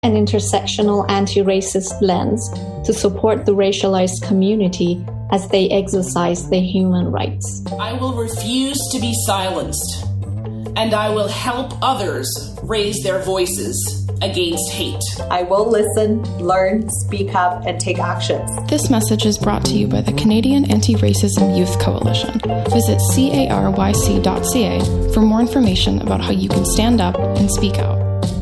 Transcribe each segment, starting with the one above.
an intersectional anti-racist lens to support the racialized community as they exercise their human rights. I will refuse to be silenced, and I will help others raise their voices against hate. I will listen, learn, speak up, and take actions. This message is brought to you by the Canadian Anti-Racism Youth Coalition. Visit caryc.ca for more information about how you can stand up and speak out.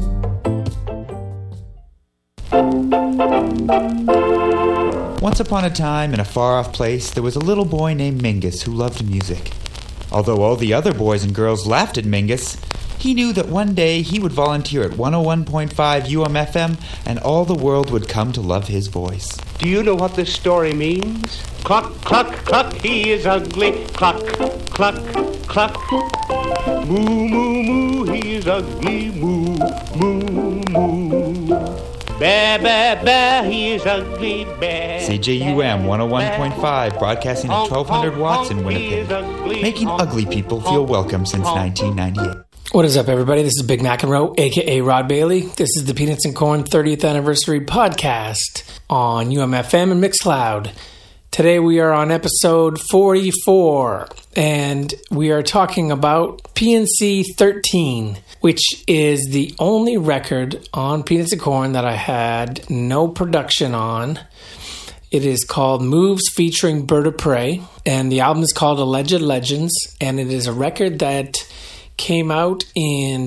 Once upon a time, in a far-off place, there was a little boy named Mingus who loved music. Although all the other boys and girls laughed at Mingus, he knew that one day he would volunteer at 101.5 UMFM and all the world would come to love his voice. Do you know what this story means? Cluck, cluck, cluck, he is ugly. Cluck, cluck, cluck. Moo, moo, moo, he is ugly. Moo, moo, moo. Ba, ba, ba, he is ugly. Ba, CJUM 101.5, broadcasting at 1200 watts in Winnipeg, making ugly people feel welcome since 1998. What is up, everybody? This is Big McEnroe, a.k.a. Rod Bailey. This is the Peanuts and Corn 30th Anniversary Podcast on UMFM and Mixcloud. Today we are on episode 44, and we are talking about PNC 13, which is the only record on Peanuts and Corn that I had no production on. It is called Moves featuring Bird of Prey, and the album is called Alleged Legends, and it is a record that came out in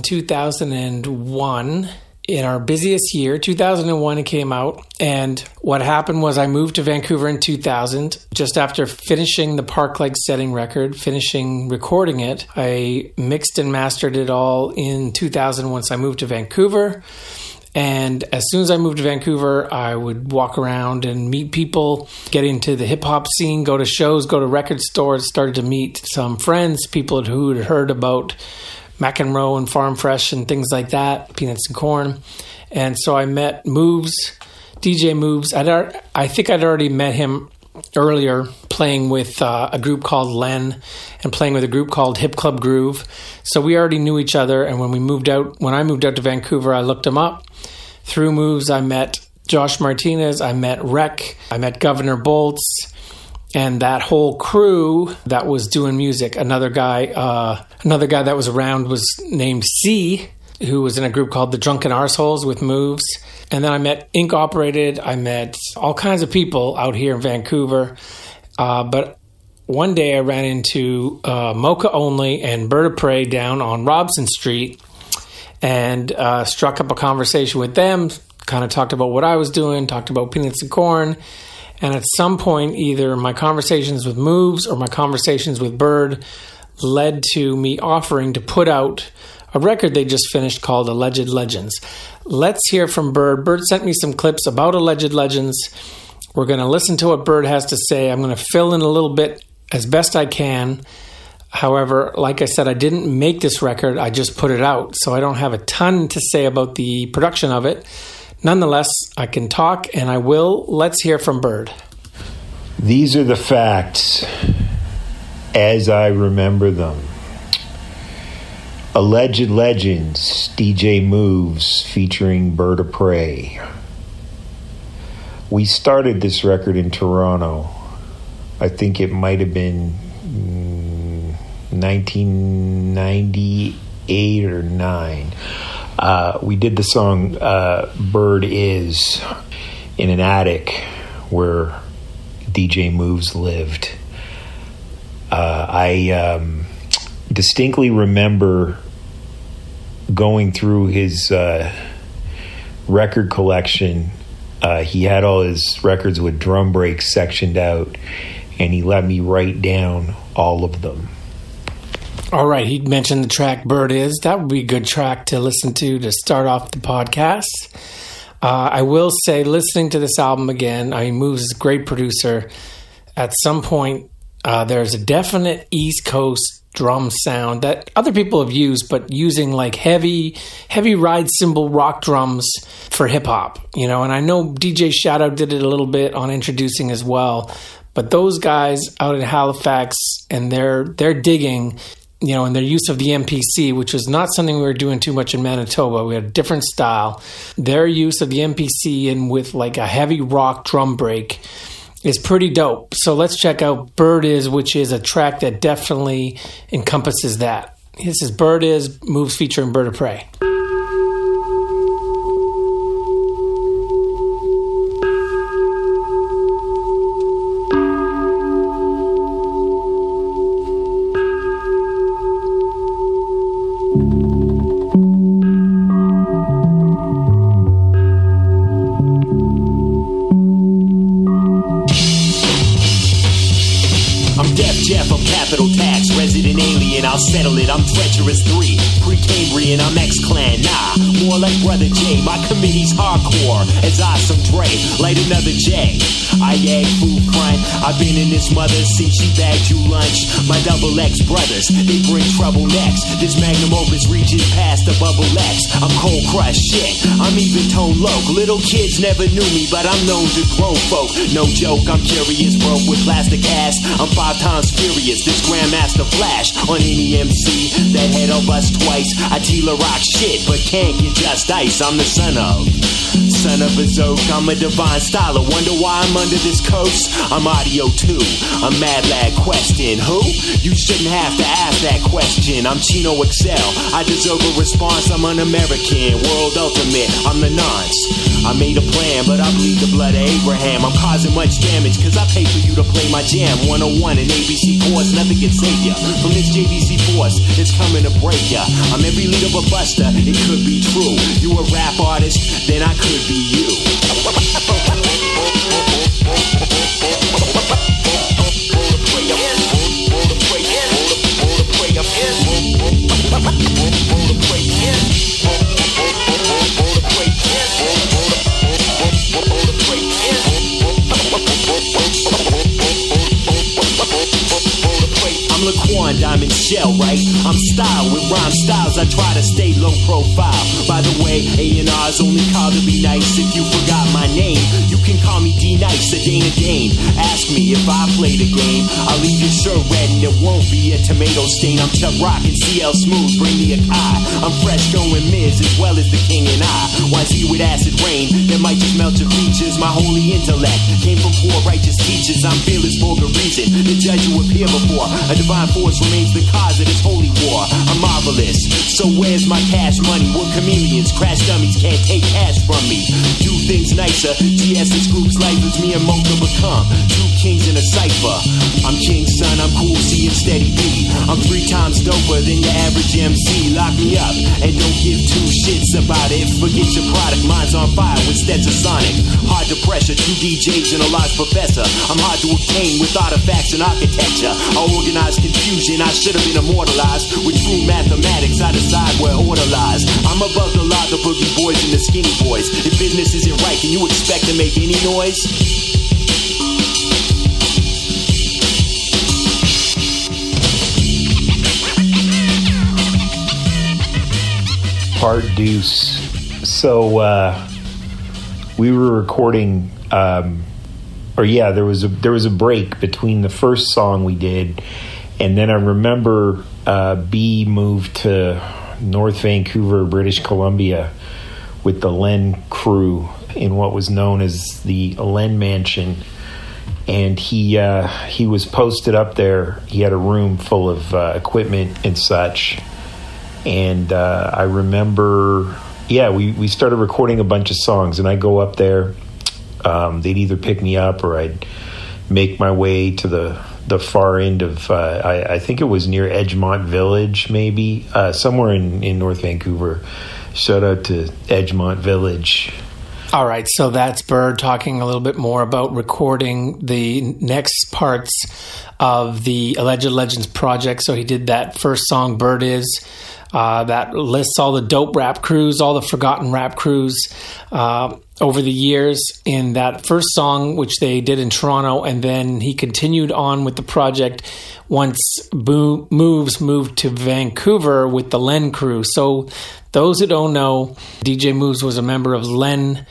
2001, in our busiest year. 2001 it came out, and what happened was I moved to Vancouver in 2000. Just after finishing the Park-like Setting record, finishing recording it, I mixed and mastered it all in 2000 once I moved to Vancouver. And as soon as I moved to Vancouver, I would walk around and meet people, get into the hip-hop scene, go to shows, go to record stores, started to meet some friends, people who had heard about McEnroe and Farm Fresh and things like that, Peanuts and Corn. And so I met Moves, DJ Moves. I think I'd already met him earlier playing with a group called Len and playing with a group called Hip Club Groove. So we already knew each other, and when I moved out to Vancouver, I looked him up. Through Moves, I met Josh Martinez, I met Rec, I met Governor Bolts, and that whole crew that was doing music. Another guy that was around was named C, who was in a group called the Drunken Arseholes with Moves. And then I met Ink Operated. I met all kinds of people out here in Vancouver. But one day I ran into Mocha Only and Bird of Prey down on Robson Street and struck up a conversation with them, kind of talked about what I was doing, talked about Peanuts and Corn. And at some point, either my conversations with Moves or my conversations with Bird led to me offering to put out a record they just finished called Alleged Legends. Let's hear from Bird. Bird sent me some clips about Alleged Legends. We're going to listen to what Bird has to say. I'm going to fill in a little bit as best I can. However, like I said, I didn't make this record. I just put it out. So I don't have a ton to say about the production of it. Nonetheless, I can talk, and I will. Let's hear from Bird. These are the facts as I remember them. Alleged Legends, DJ Moves featuring Bird of Prey. We started this record in Toronto. I think it might have been 1998 or 9. We did the song Bird Is in an attic where DJ Moves lived. I distinctly remember going through his record collection. He had all his records with drum breaks sectioned out, and he let me write down all of them. All right, he mentioned the track Bird Is. That would be a good track to listen to start off the podcast. I will say, listening to this album again, Moves is a great producer. At some point, there's a definite East Coast drum sound that other people have used, but using like heavy ride cymbal rock drums for hip hop, and I know DJ Shadow did it a little bit on Introducing as well, but those guys out in Halifax and they're digging and their use of the MPC, which was not something we were doing too much in Manitoba. We had a different style. Their use of the MPC and with like a heavy rock drum break is pretty dope. So let's check out Bird Is, which is a track that definitely encompasses that. This is Bird Is, Moves featuring Bird of Prey. I'll settle it, I'm treacherous 3, pre-Cambrian, I'm ex-clan, nah, more like Brother J, my committee's hardcore, as I some Dre, light another J, I egg food front, I've been in this mother since she bagged you lunch, my double X brothers, they bring trouble next, this magnum opus reaches past the bubble X, I'm cold crush shit, I'm even tone low, little kids never knew me, but I'm known to grown folk, no joke, I'm curious, broke with plastic ass, I'm 5 times furious, this Grandmaster Flash, on any MC that head on bus twice. I deal a rock shit, but can't get just ice. I'm the son of a Zoke. I'm a divine styler. Wonder why I'm under this coast? I'm audio too. I'm Mad Lad Question. Who? You shouldn't have to ask that question. I'm Chino Excel. I deserve a response. I'm an American. World ultimate. I'm the nonce. I made a plan, but I bleed the blood of Abraham. I'm causing much damage, cause I pay for you to play my jam. 101 and ABC course, nothing can save ya from this JVC force. It's coming to break ya. I'm every lead of a buster, it could be true. You a rap artist, then I could be you. Laquan, Diamond Shell, right? I'm style with rhyme styles. I try to stay low profile. By the way, A&R's only called to be nice. If you forgot my name, you can call me D-Nice, a Dana Dane. Ask me if I play the game. I'll leave your shirt red and it won't be a tomato stain. I'm Chuck Rock and CL Smooth, bring me a Kai. I'm fresh going Miz as well as the King and I. YZ with acid rain that might just melt your features. My holy intellect came from poor righteous teachers. I'm fearless for good reason. The judge you appear before. A divine force remains the cause of this holy war. I'm marvelous. So where's my cash money? We're chameleons. Crash dummies can't take cash from me. Do things nicer. GS's group's life is me and Mocha become two kings in a cipher. I'm King Son, I'm Cool C and Steady B. I'm 3 times doper than your average MC. Lock me up and don't give 2 shits about it. Forget your product, mine's on fire with Stetson Sonic. Hard to pressure, 2 DJs and a large professor. I'm hard to obtain with artifacts and architecture. I organize confusion, I should have been immortalized. With true mathematics, I decide where order lies. I'm above the law, the boogie boys and the skinny boys. If business isn't right, can you expect to make any noise? Part Deuce. So we were recording, there was a break between the first song we did, and then I remember B moved to North Vancouver, British Columbia, with the Len crew in what was known as the Len Mansion, and he was posted up there. He had a room full of equipment and such. And I remember, we started recording a bunch of songs, and I'd go up there. They'd either pick me up or I'd make my way to the far end of, I think it was near Edgemont Village, maybe, somewhere in North Vancouver. Shout out to Edgemont Village. All right, so that's Bird talking a little bit more about recording the next parts of the Alleged Legends project. So he did that first song, Bird Is, that lists all the dope rap crews, all the forgotten rap crews over the years in that first song, which they did in Toronto. And then he continued on with the project once Moves moved to Vancouver with the Len crew. So those who don't know, DJ Moves was a member of Len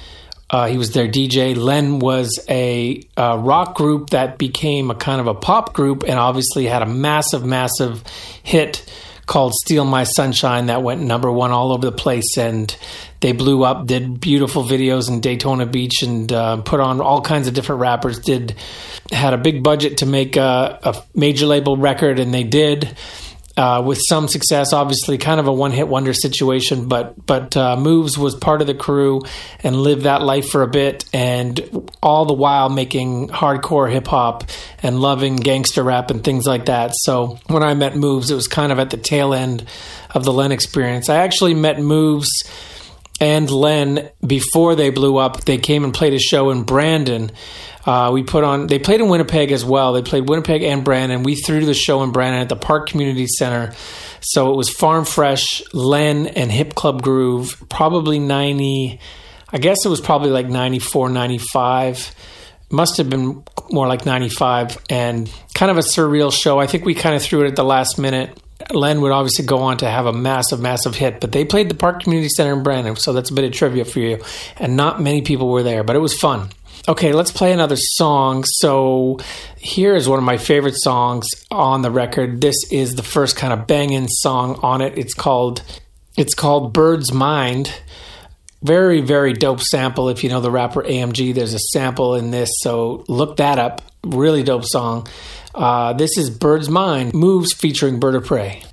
He was their DJ. Len was a rock group that became a kind of a pop group and obviously had a massive, massive hit called Steal My Sunshine that went number one all over the place, and they blew up, did beautiful videos in Daytona Beach, and put on all kinds of different rappers, had a big budget to make a major label record, and they did. With some success, obviously kind of a one-hit wonder situation, but Moves was part of the crew and lived that life for a bit, and all the while making hardcore hip-hop and loving gangster rap and things like that. So when I met Moves, it was kind of at the tail end of the Len experience. I actually met Moves and Len before they blew up. They came and played a show in Brandon. They played in Winnipeg as well. They played Winnipeg and Brandon. We threw the show in Brandon at the Park Community Center. So it was Farm Fresh, Len, and Hip Club Groove, probably 90, I guess it was probably like 94, 95. Must have been more like 95, and kind of a surreal show. I think we kind of threw it at the last minute. Len would obviously go on to have a massive, massive hit, but they played the Park Community Center in Brandon, so that's a bit of trivia for you. And not many people were there, but it was fun. Okay, let's play another song. So here is one of my favorite songs on the record. This is the first kind of banging song on it. It's called Bird's Mind. Very, very dope sample. If you know the rapper AMG, there's a sample in this, so look that up. Really dope song. This is Bird's Mind, Moves featuring Bird of Prey.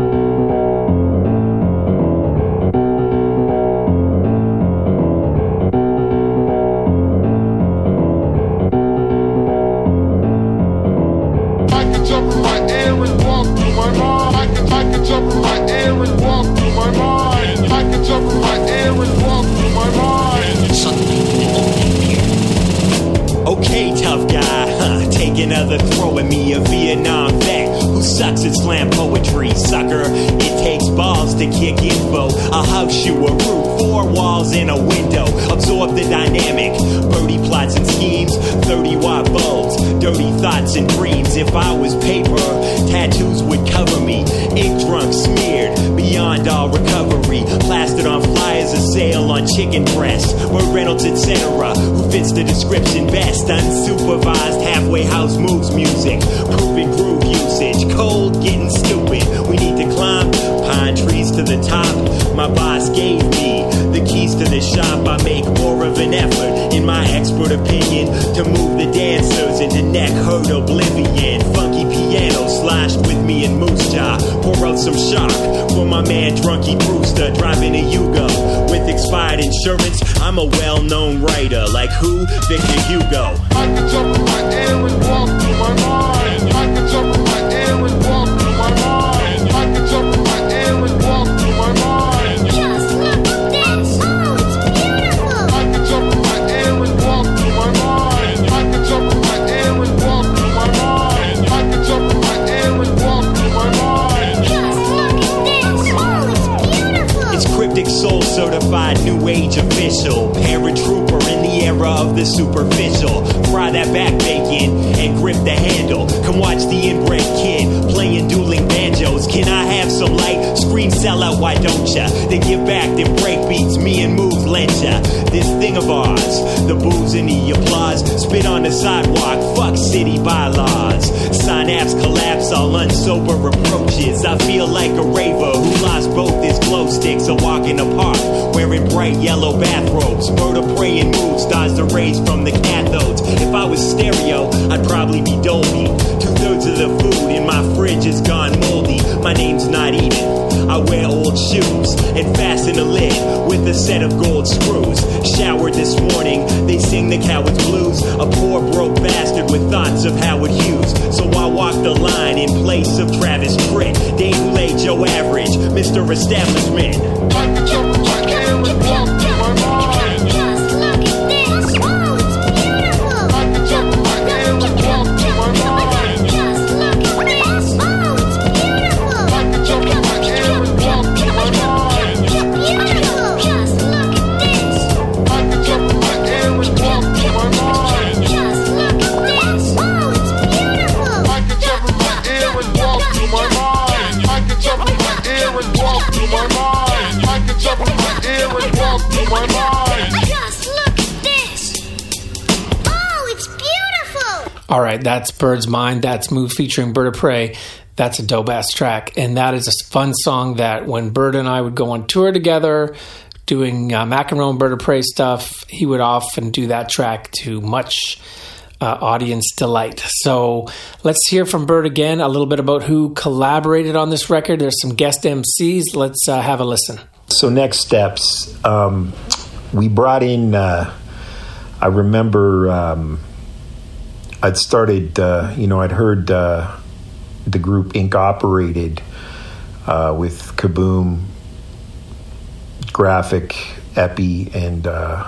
Okay, tough guy, take another throw at me, a Vietnam vet who sucks at slam poetry, sucker. It takes balls to kick info. I'll house you a roof, 4 walls and a window. Absorb the dynamic, birdie plots and schemes, 30-watt bulbs, dirty thoughts and dreams. If I was paper, tattoos would cover me, ink drunk, smeared beyond all recovery, plastered on flyers, a sale on chicken breast, Burt Reynolds, etc., who fits the description best. Unsupervised halfway house moves music, proven groove usage, cold getting stupid. We need to climb pine trees to the top. My boss gave me the keys to the shop. I make more of an effort, in my expert opinion, to move the dancers into neck hurt oblivion. Funky piano sloshed with me and Moose Jaw. Pour out some shock for my man Drunky Brewster, driving a Yugo with expired insurance. I'm a well-known writer, like who? Victor Hugo. I can jump in my air and walk through my mind. I can jump in my air and walk through my mind. I can jump in my air and walk through my mind. Just look at this, oh, it's beautiful. I can jump in my air and walk through my mind. I can jump in my air and walk through my mind. I can jump in my air and walk through my mind. Just look at this, oh, it's beautiful. It's cryptic soul certified new age official, paratrooper in the era of the superficial. Fry that back bacon and grip the handle. Come watch the inbred kid playing dueling banjos. Can I have some light? Scream sell out, why don't ya? Then give back them break beats me and Moves lent ya. This thing of ours, the booze and the applause, spit on the sidewalk, fuck city bylaws. Synapse collapse, all unsober approaches. I feel like a raver who lost both his glow sticks. A walk in the park, wearing bright yellow bathrobes. Bird of Prey and Moves dodge the rays from the cathodes. If I was stereo, I'd probably be Dolby. 2/3 of the food in my fridge is gone moldy. My name's not Eden. I wear old shoes and fasten a lid with a set of gold screws. Showered this morning, they sing the Coward's Blues. A poor broke bastard with thoughts of Howard Hughes. So I walk the line in place of Travis Tritt. Dave Boulay, Joe Average, Mr. Establishment. I can jump in my air and walk through my mind. Just look at this, oh, it's beautiful. I can jump in my air and walk through my mind. Just look at this, oh, it's beautiful. I can jump in my air and walk through my mind. Beautiful. Just look at this. I can jump in my air and walk through my mind. Just look at this, oh, it's beautiful. I can jump in my air and walk through my mind. I can jump in my air and walk through my mind. I can jump in my air and walk All right, that's Bird's Mind. That's Move featuring Bird of Prey. That's a dope-ass track. And that is a fun song that when Bird and I would go on tour together, doing Mac and Roll and Bird of Prey stuff, he would often do that track to much audience delight. So let's hear from Bird again, a little bit about who collaborated on this record. There's some guest MCs. Let's have a listen. So next steps, we brought in, I remember I'd started, I'd heard the group Ink Operated with Kaboom, Graphic, Epi, and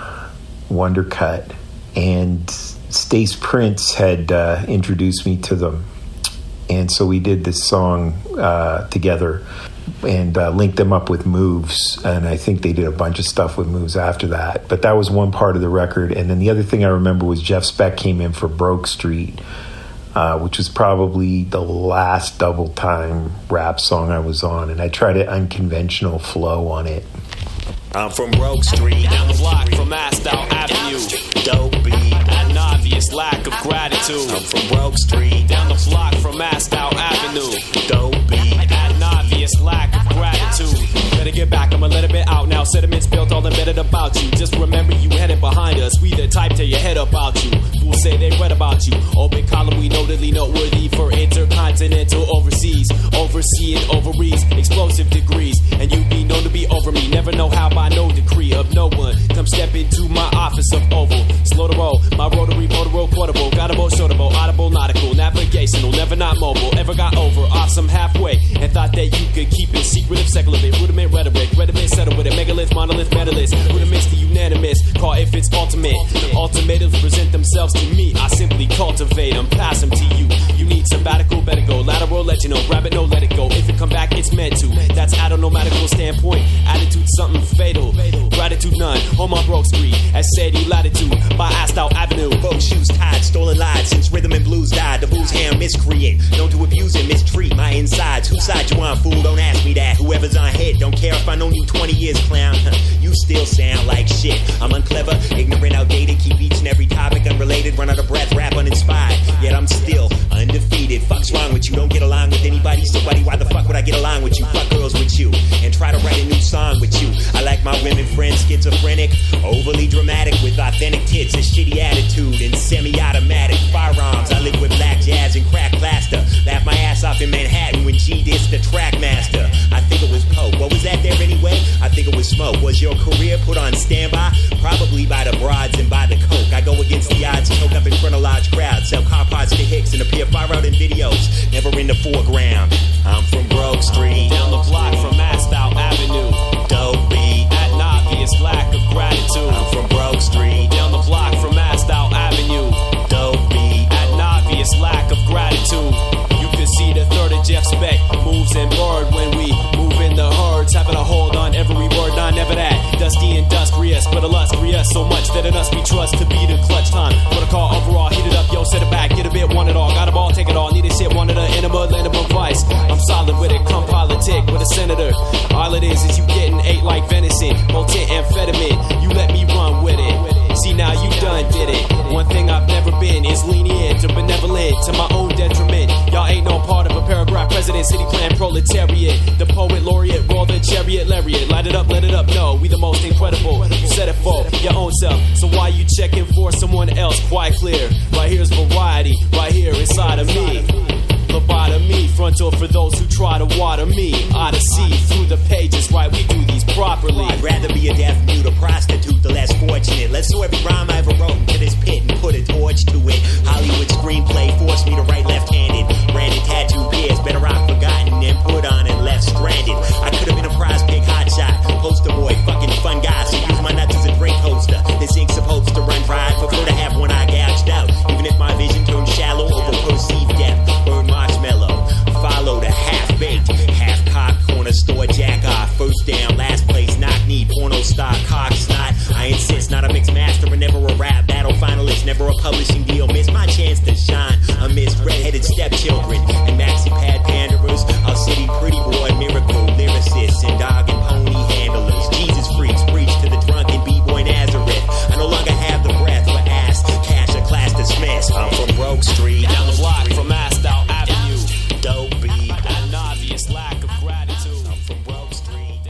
Wondercut. And Stace Prince had introduced me to them. And so we did this song together and linked them up with Moves. And I think they did a bunch of stuff with Moves after that. But that was one part of the record. And then the other thing I remember was Jeff Speck came in for Broke Street, which was probably the last double time rap song I was on. And I tried an unconventional flow on it. I'm from Broke Street, down the block from Astor Avenue. Dope beat, an obvious lack of gratitude. I'm from Broke Street, down the block from Astor Avenue. Dope beat, an obvious lack of gratitude. Better get back, I'm a little bit out now. Sentiments built all embedded about you. Just remember you headed behind us. We the type tear your head about you. Fools say they read about you. Open column, we notably noteworthy for intercontinental overseas. Overseeing ovaries, explosive degrees. And you be known to be over me. Never know how by no decree of no one. Come step into my office of Oval. Slow to roll, my rotary, motor portable. Got a boat, shortable, audible, nautical, navigational. Never not mobile, ever got over. Awesome halfway. And thought that you could keep it secretive, secular, rudiment, rhetoric. Rhetoric, settle with it. Megalith, monolith, medalist. Rudiments to unanimous. Call if it's ultimate. Ultimatums present themselves to me. I simply cultivate them, pass them to you. You need sabbatical, better go. Lateral, let you know. Grab it, no, let it go. If it come back, it's meant to. That's at a nomadical standpoint. Attitude, something fatal. Gratitude, none. Home on Broke Street. As said, latitude. By Astor Avenue. Folk shoes tied, stolen lives. Since rhythm and blues died, the blues ham miscreate. Known to abuse and mistreat my insides. Whose side you on, fool? Don't ask me that. Whoever's on head, don't care if I known you 20 years, clown. You still sound like shit. I'm unclever, ignorant, outdated. Keep each and every topic unrelated. Run out of breath, rap uninspired. Yet I'm still undefeated. Fuck's wrong with you? Don't get along with anybody. So buddy, why the fuck would I get along with you? Fuck girls with you and try to write a new song with you. I like my women friends schizophrenic, overly dramatic with authentic tits, a shitty attitude and semi-automatic firearms. I live with black jazz and crack plaster. Laugh my ass off in Manhattan when G dissed the track master. I think it was Pope. What was that there anyway? I think it was Smoke. Was your career put on standby? Probably by the broads and by the coke. I go against the odds, choke up in front of large crowds, sell car parts to Hicks and appear far out in videos, never in the foreground. I'm from Broke Street, down the block from Astor Avenue. Dope beat, an obvious lack of gratitude. I'm from Broke Street, down the block from Astor Avenue. Dope beat, an obvious lack of gratitude. You can see the third of Jeff Speck, Moves and Bird when we move in the herds, having a hold on every word, not never that. Dusty, industrious, but illustrious, so much that in us we trust to be the clutch time. For the call overall, heat it up, yo, set it back, get a bit, want it all, got a ball, take it all, need a shit, wanted a enema, land of advice. I'm solid with it, come politic with a senator. All it is you getting ate like venison, potent amphetamine, you let me run with it. See now you done did it. One thing I've never been is lenient or benevolent to my own detriment. Y'all ain't no part of a paragraph president, city plan, proletariat. The poet laureate, roll the chariot, lariat. Light it up, let it up, no, we the most incredible. You said it for your own self, so why you checking for someone else? Quite clear, right here's variety, right here inside of me. Lobotomy, frontal for those who try to water me. Odyssey through the pages, right, we do these properly. I'd rather be a deaf mute, a prostitute, the less fortunate. Let's throw every rhyme I ever wrote into this pit and put a torch to it. Hollywood screenplay forced me to write left-handed. Branded tattoo peers, better off forgotten and put on and left stranded. I could have been a prize pig hotshot, poster boy, fucking fun guy, so use my nuts as a drink holster. This ink's supposed to run dry, prefer to have one eye gouged out. Even if my vision turns shallow over perceived depth. Burn marshmallow, follow the half-baked, half-cocked, corner store jack-off. First down, last place, knock-knee, porno star, cock snot. I insist, not a mixed master and never a rap battle finalist, never a publishing deal. Miss my chance to shine amidst red-headed stepchildren and maxi-pad panderers. Our city pretty boy, miracle, lyricists and dog and pony handlers. Jesus freaks, preach to the drunken b-boy Nazareth. I no longer have the breath for ass, cash, or class dismissed. I'm from Broke Street,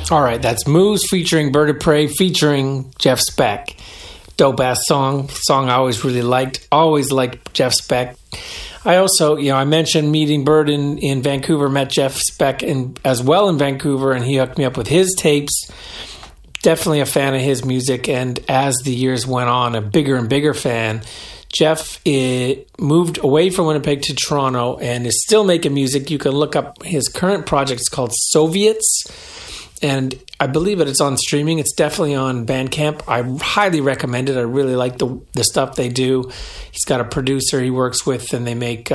All right, that's Moose featuring Bird of Prey featuring Jeff Speck. Dope-ass song I always really liked. Always liked Jeff Speck. I also, I mentioned meeting Bird in Vancouver, met Jeff Speck as well in Vancouver, and he hooked me up with his tapes. Definitely a fan of his music, and as the years went on, a bigger and bigger fan. Jeff moved away from Winnipeg to Toronto and is still making music. You can look up his current project. It's called Soviets, and I believe that it's on streaming. It's definitely on Bandcamp. I highly recommend it. I really like the stuff they do. He's got a producer he works with, and they make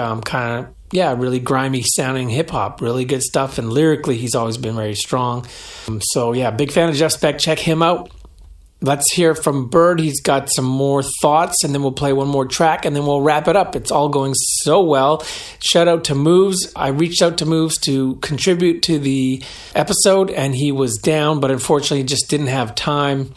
really grimy sounding hip hop. Really good stuff, and lyrically, he's always been very strong. Big fan of Jeff Speck. Check him out. Let's hear from Bird. He's got some more thoughts, and then we'll play one more track, and then we'll wrap it up. It's all going so well. Shout out to Moves. I reached out to Moves to contribute to the episode, and he was down, but unfortunately just didn't have time.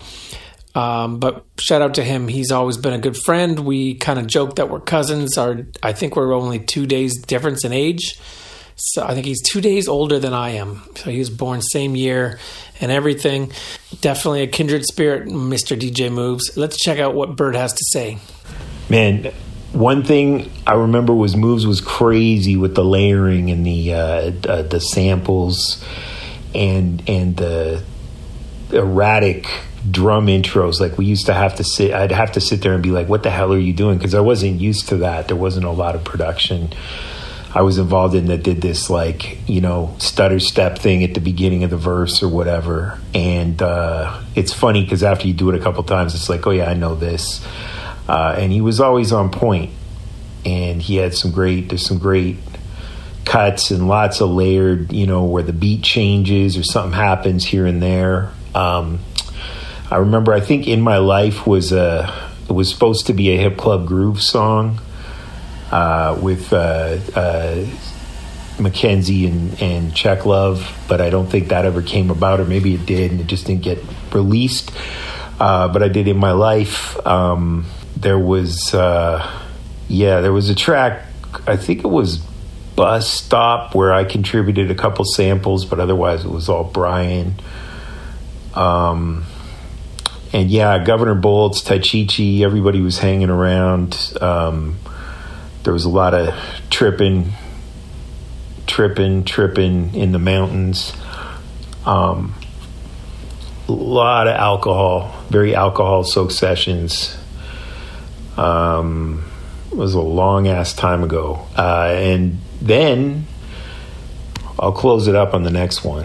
But shout out to him. He's always been a good friend. We kind of joke that we're cousins. I think we're only 2 days difference in age. So I think he's 2 days older than I am. So he was born same year and everything. Definitely a kindred spirit, Mr. DJ Moves. Let's check out what Bird has to say. Man, one thing I remember was Moves was crazy with the layering and the samples and the erratic drum intros. Like we used to have to I'd have to sit there and be like, what the hell are you doing? Because I wasn't used to that. There wasn't a lot of production I was involved in that did this stutter step thing at the beginning of the verse or whatever. And it's funny because after you do it a couple times, it's like, oh yeah, I know this. And he was always on point. And he had there's some great cuts and lots of layered, where the beat changes or something happens here and there. I remember, I think In My Life it was supposed to be a Hip Club Groove song. With Mackenzie and Check Love, but I don't think that ever came about, or maybe it did and it just didn't get released. But I did In My Life. There was a track, I think it was Bus Stop, where I contributed a couple samples, but otherwise it was all Brian. And Governor Bolts, Taichichi, everybody was hanging around. There was a lot of tripping in the mountains. A lot of alcohol, very alcohol-soaked sessions. It was a long-ass time ago. And then I'll close it up on the next one.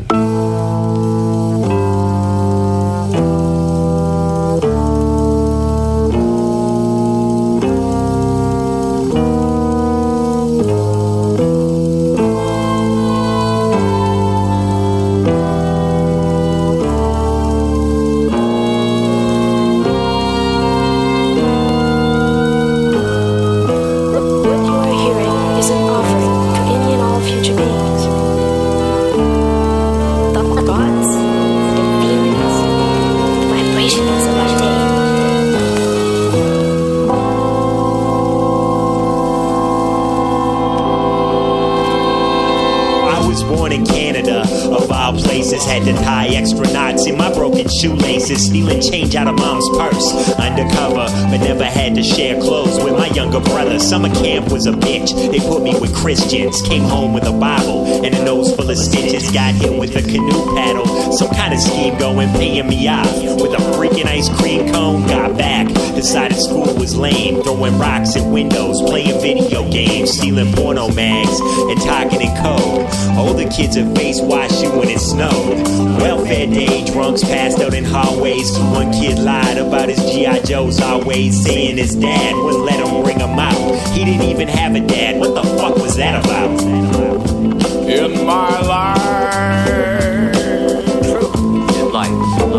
Shoelaces, stealing change out of mom's purse. Undercover, but never had to share clothes with my younger brother. Summer camp was a bitch. They put me with Christians. Came home with a Bible and a nose full of stitches. Got hit with a canoe paddle. Some kind of scheme going, paying me off with a freaking ice cream cone. Got back, decided school was lame. Throwing rocks at windows, playing video games, stealing porno mags, and talking in code. Older kids at face wash you when it snowed. Welfare day, drunks passed out in hallways. One kid lied about his G.I. Joes always, saying his dad wouldn't let him bring him out. He didn't even have a dad. What the fuck was that about? In my life. True. In life.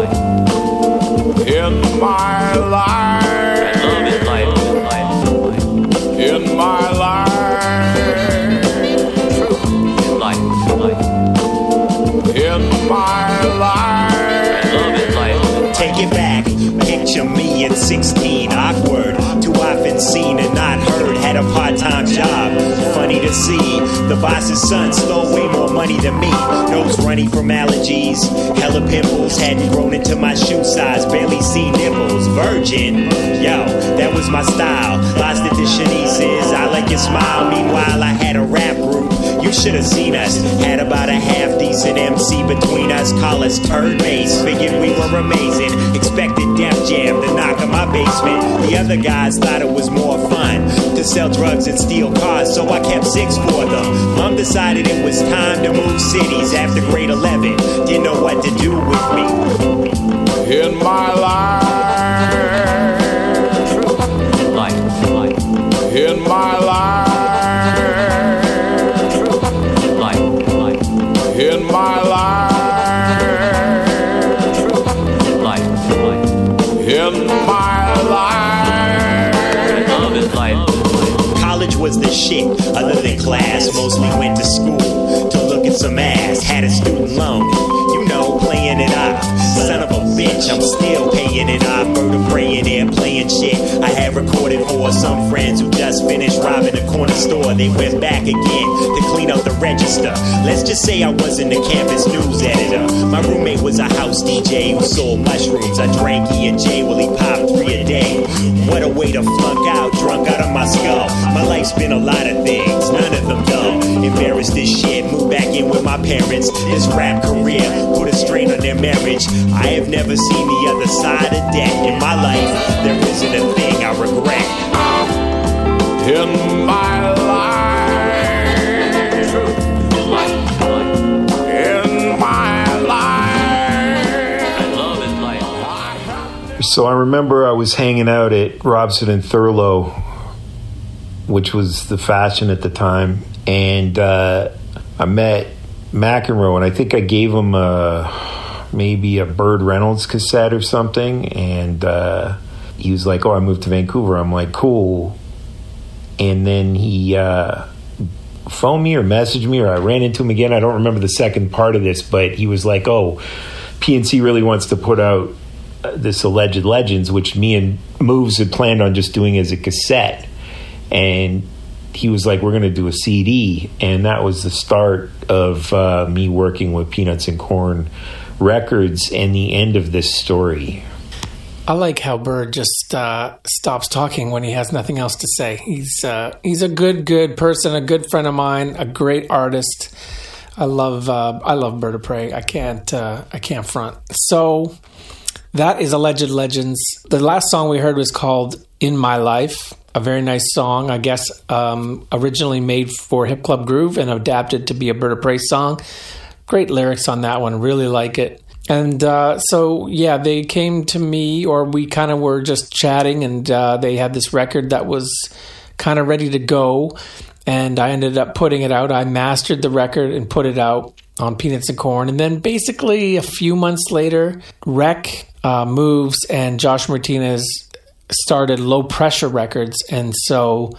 In my life. In life. In my life. True. In life. In my life. Take it back, picture me at 16, awkward, too often seen and not heard, had a part-time job, funny to to see. The boss's son stole way more money than me. Nose runny from allergies, hella pimples. Hadn't grown into my shoe size, barely see nipples. Virgin, yo, that was my style. Lost it to Shanice's, I like your smile. Meanwhile, I had a rap group. You should have seen us. Had about a half-decent MC between us. Call us Turd Bass. Figured we were amazing. Expected Def Jam to knock on my basement. The other guys thought it was more fun to sell drugs and steal cars, so I kept 6 for them. Mom decided it was time to move cities after grade 11. Didn't know what to do with me. In my life. In my life. In my life. In my life. College was the shit, other than class. Mostly went to school to look at some ass. Had a student loan, you know, playing it off. Son of a bitch, I'm still paying it off. Murder, praying, and playing shit. I had recorded for some friends who just finished robbing a corner store. They went back again to clean up the register. Let's just say I wasn't the campus news editor. My roommate was a house DJ who sold mushrooms. I drank E&J while he popped 3 a day. What a way to flunk out, drunk out of my skull. My life's been a lot of things, none of them dull. Embarrassed this shit, moved back in with my parents. This rap career put a strain on their marriage. I have never seen the other side of death. In my life, there isn't a thing I regret. In my life. In my life. So I remember I was hanging out at Robson and Thurlow, which was the fashion at the time, and I met McEnroe, and I think I gave him maybe a Bird Reynolds cassette or something, and he was like, oh, I moved to Vancouver. I'm like, cool. And then he phoned me or messaged me, or I ran into him again. I don't remember the second part of this, but he was like, oh, PNC really wants to put out this Alleged Legends, which me and Moves had planned on just doing as a cassette. And he was like, we're going to do a CD. And that was the start of me working with Peanuts and Corn Records and the end of this story. I like how Bird just stops talking when he has nothing else to say. He's a good person, a good friend of mine, a great artist. I love Bird of Prey. I can't front. So that is Alleged Legends. The last song we heard was called In My Life. A very nice song, I guess, originally made for Hip Club Groove and adapted to be a Bird of Prey song. Great lyrics on that one. Really like it. And so, yeah, they came to me, or we kind of were just chatting, and they had this record that was kind of ready to go, and I ended up putting it out. I mastered the record and put it out on Peanuts and Corn. And then basically a few months later, Rec, Moves, and Josh Martinez started Low Pressure Records. And so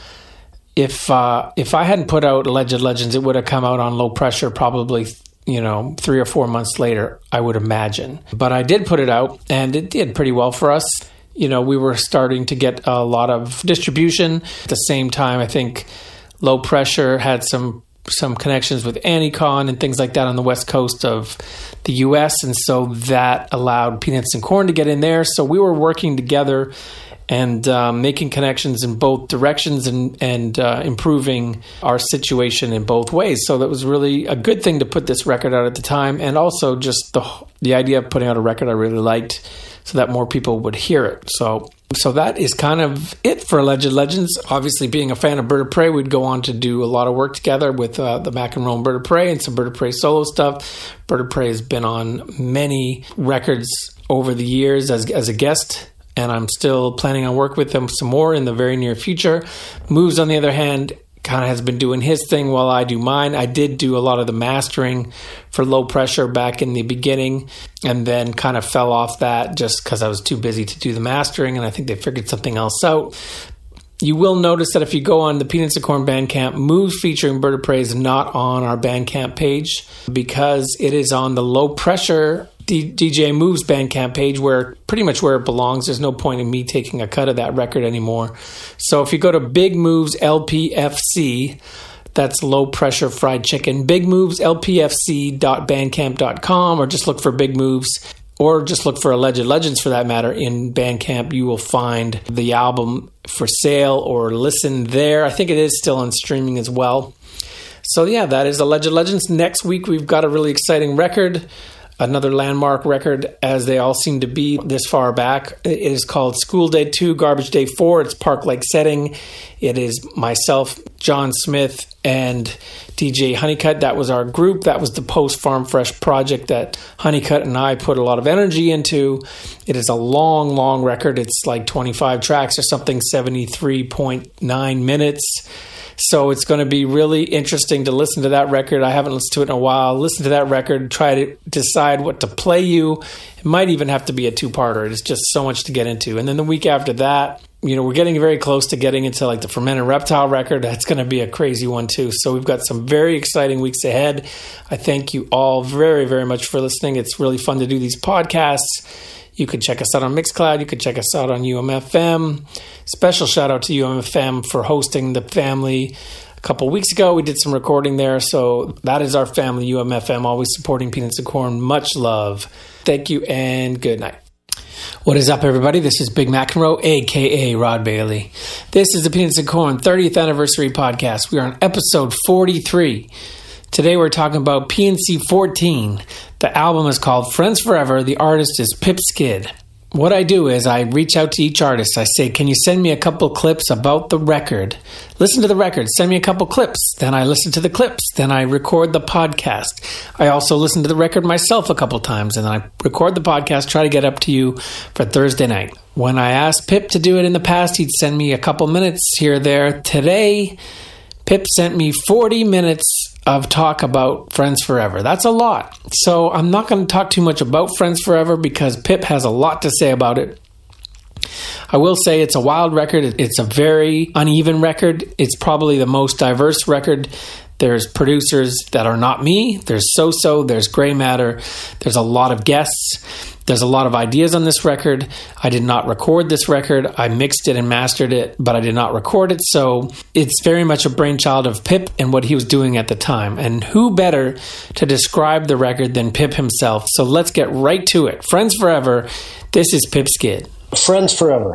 if I hadn't put out Alleged Legends, it would have come out on Low Pressure probably 3 or 4 months later, I would imagine. But I did put it out, and it did pretty well for us. We were starting to get a lot of distribution. At the same time, I think Low Pressure had some connections with Anycon and things like that on the west coast of the U.S., and so that allowed Peanuts and Corn to get in there. So we were working together and making connections in both directions and improving our situation in both ways. So that was really a good thing to put this record out at the time, and also just the idea of putting out a record I really liked so that more people would hear it. So that is kind of it for Alleged Legends. Obviously, being a fan of Bird of Prey, we'd go on to do a lot of work together with the McEnroe and Bird of Prey and some Bird of Prey solo stuff. Bird of Prey has been on many records over the years as a guest, and I'm still planning on working with them some more in the very near future. Moves, on the other hand, kind of has been doing his thing while I do mine. I did do a lot of the mastering for Low Pressure back in the beginning, and then kind of fell off that just because I was too busy to do the mastering, and I think they figured something else out. You will notice that if you go on the Peanuts and Corn Bandcamp, Moves featuring Bird of Prey is not on our Bandcamp page because it is on the Low Pressure DJ Moves Bandcamp page, where pretty much where it belongs. There's no point in me taking a cut of that record anymore. So if you go to Big Moves LPFC, That's Low Pressure Fried Chicken. Big Moves, lpfc.bandcamp.com, or just look for Big Moves, or just look for Alleged Legends for that matter in Bandcamp. You will find the album for sale or listen there. I think it is still on streaming as well. So yeah, that is Alleged Legends. Next week we've got a really exciting record, another landmark record, as they all seem to be this far back. It is called School Day 2, Garbage Day 4. It's Park Lake setting. It is myself, John Smith, and DJ Honeycutt. That was our group. That was the Post Farm Fresh project that Honeycutt and I put a lot of energy into. It is a long, long record. It's like 25 tracks or something, 73.9 minutes. So it's going to be really interesting to listen to that record. I haven't listened to it in a while. Listen to that record, try to decide what to play you. It might even have to be a two-parter. It's just so much to get into. And then the week after that, we're getting very close to getting into like the Fermented Reptile record. That's going to be a crazy one too. So we've got some very exciting weeks ahead. I thank you all very, very much for listening. It's really fun to do these podcasts. You can check us out on Mixcloud. You can check us out on UMFM. Special shout out to UMFM for hosting the family a couple weeks ago. We did some recording there. So that is our family, UMFM, always supporting Peanuts and Corn. Much love. Thank you and good night. What is up, everybody? This is Big McEnroe, a.k.a. Rod Bailey. This is the Peanuts and Corn 30th Anniversary Podcast. We are on episode 43. Today we're talking about PNC 14. The album is called Friends Forever. The artist is Pip Skid. What I do is I reach out to each artist. I say, can you send me a couple clips about the record? Listen to the record. Send me a couple clips. Then I listen to the clips. Then I record the podcast. I also listen to the record myself a couple times. And then I record the podcast, try to get up to you for Thursday night. When I asked Pip to do it in the past, he'd send me a couple minutes here or there. Today, Pip sent me 40 minutes of talk about Friends Forever. That's a lot. So I'm not going to talk too much about Friends Forever because Pip has a lot to say about it. I will say it's a wild record. It's a very uneven record. It's probably the most diverse record. There's producers that are not me. There's So-So. There's Grey Matter. There's a lot of guests. There's a lot of ideas on this record. I did not record this record. I mixed it and mastered it, but I did not record it. So it's very much a brainchild of Pip and what he was doing at the time. And who better to describe the record than Pip himself? So let's get right to it. Friends Forever. This is Pip Skid. Friends Forever.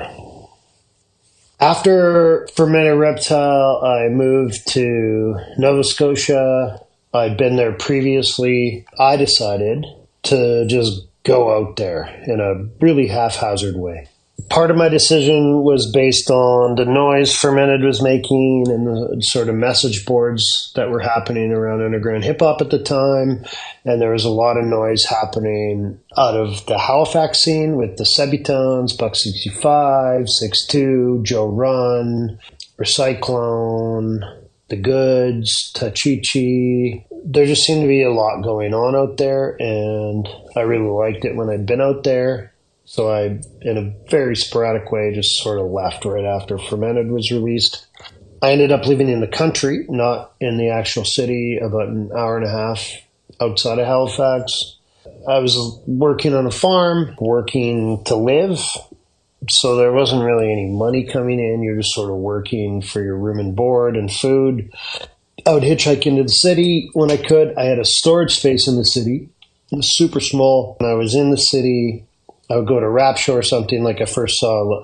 After Fermented Reptile, I moved to Nova Scotia. I'd been there previously. I decided to just go out there in a really haphazard way. Part of my decision was based on the noise Fermented was making and the sort of message boards that were happening around underground hip-hop at the time. And there was a lot of noise happening out of the Halifax scene with the Sebitones, Buck 65, 6'2", Joe Run, Recyclone, The Goods, Tachichi. There just seemed to be a lot going on out there, and I really liked it when I'd been out there. So I, in a very sporadic way, just sort of left right after Fermented was released. I ended up living in the country, not in the actual city, about an hour and a half outside of Halifax. I was working on a farm, working to live, so there wasn't really any money coming in. You're just sort of working for your room and board and food. I would hitchhike into the city when I could. I had a storage space in the city. It was super small. When I was in the city, I would go to Rap Show or something. Like I first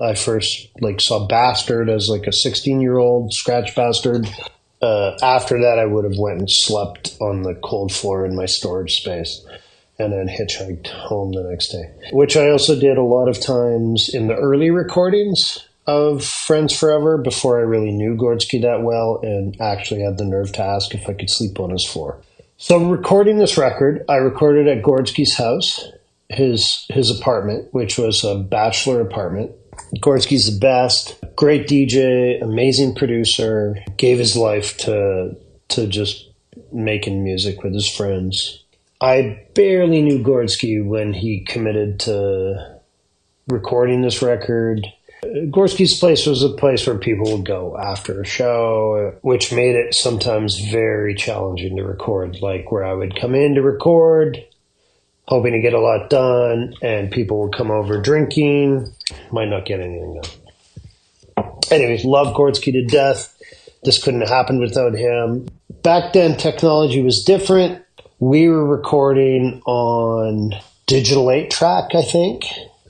saw Bastard as like a 16-year-old, Scratch Bastard. After that, I would have went and slept on the cold floor in my storage space and then hitchhiked home the next day, which I also did a lot of times in the early recordings of Friends Forever before I really knew Gordsky that well and actually had the nerve to ask if I could sleep on his floor. So recording this record, I recorded at Gordsky's house, his apartment, which was a bachelor apartment. Gordsky's the best, great DJ, amazing producer, gave his life to just making music with his friends. I barely knew Gordsky when he committed to recording this record. Gordsky's place was a place where people would go after a show, which made it sometimes very challenging to record, like where I would come in to record, hoping to get a lot done, and people would come over drinking, might not get anything done. Anyways, love Gordsky to death. This couldn't have happened without him. back then technology was different. We were recording on digital 8-track, I think.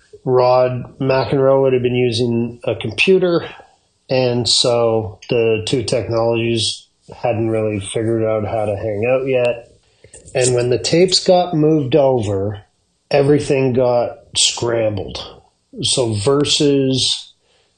Rod McEnroe would have been using a computer, and so the two technologies hadn't really figured out how to hang out yet. And when the tapes got moved over, everything got scrambled. So verses,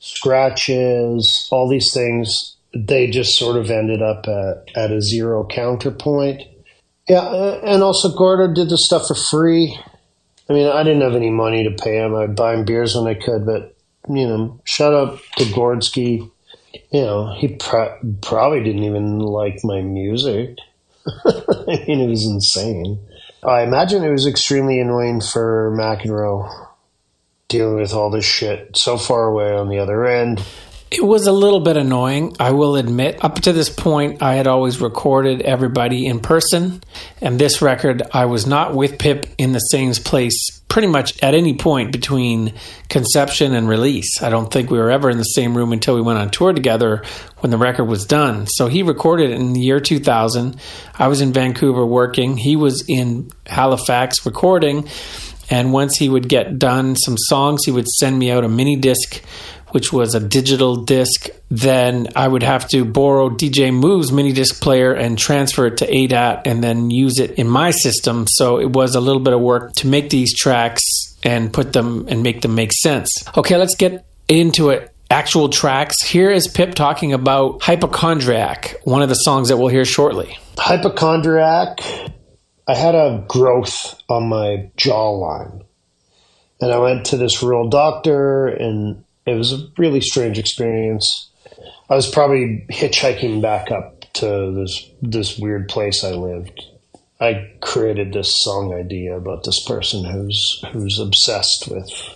scratches, all these things, they just sort of ended up at a zero counterpoint. Yeah, and also Gordo did the stuff for free. I mean, I didn't have any money to pay him. I'd buy him beers when I could, but, you know, shout out to Gordsky. You know, he probably didn't even like my music. I mean, it was insane. I imagine it was extremely annoying for McEnroe dealing with all this shit so far away on the other end. It was a little bit annoying, I will admit. Up to this point, I had always recorded everybody in person. And this record, I was not with Pip in the same place pretty much at any point between conception and release. I don't think we were ever in the same room until we went on tour together when the record was done. So he recorded it in the year 2000. I was in Vancouver working. He was in Halifax recording. And once he would get done some songs, he would send me out a mini disc, which was a digital disc. Then I would have to borrow DJ Moo's mini disc player and transfer it to ADAT and then use it in my system. So it was a little bit of work to make these tracks and put them and make them make sense. Okay, let's get into it. Actual tracks. Here is Pip talking about Hypochondriac, one of the songs that we'll hear shortly. Hypochondriac, I had a growth on my jawline. And I went to this rural doctor, and it was a really strange experience. I was probably hitchhiking back up to this weird place I lived. I created this song idea about this person who's obsessed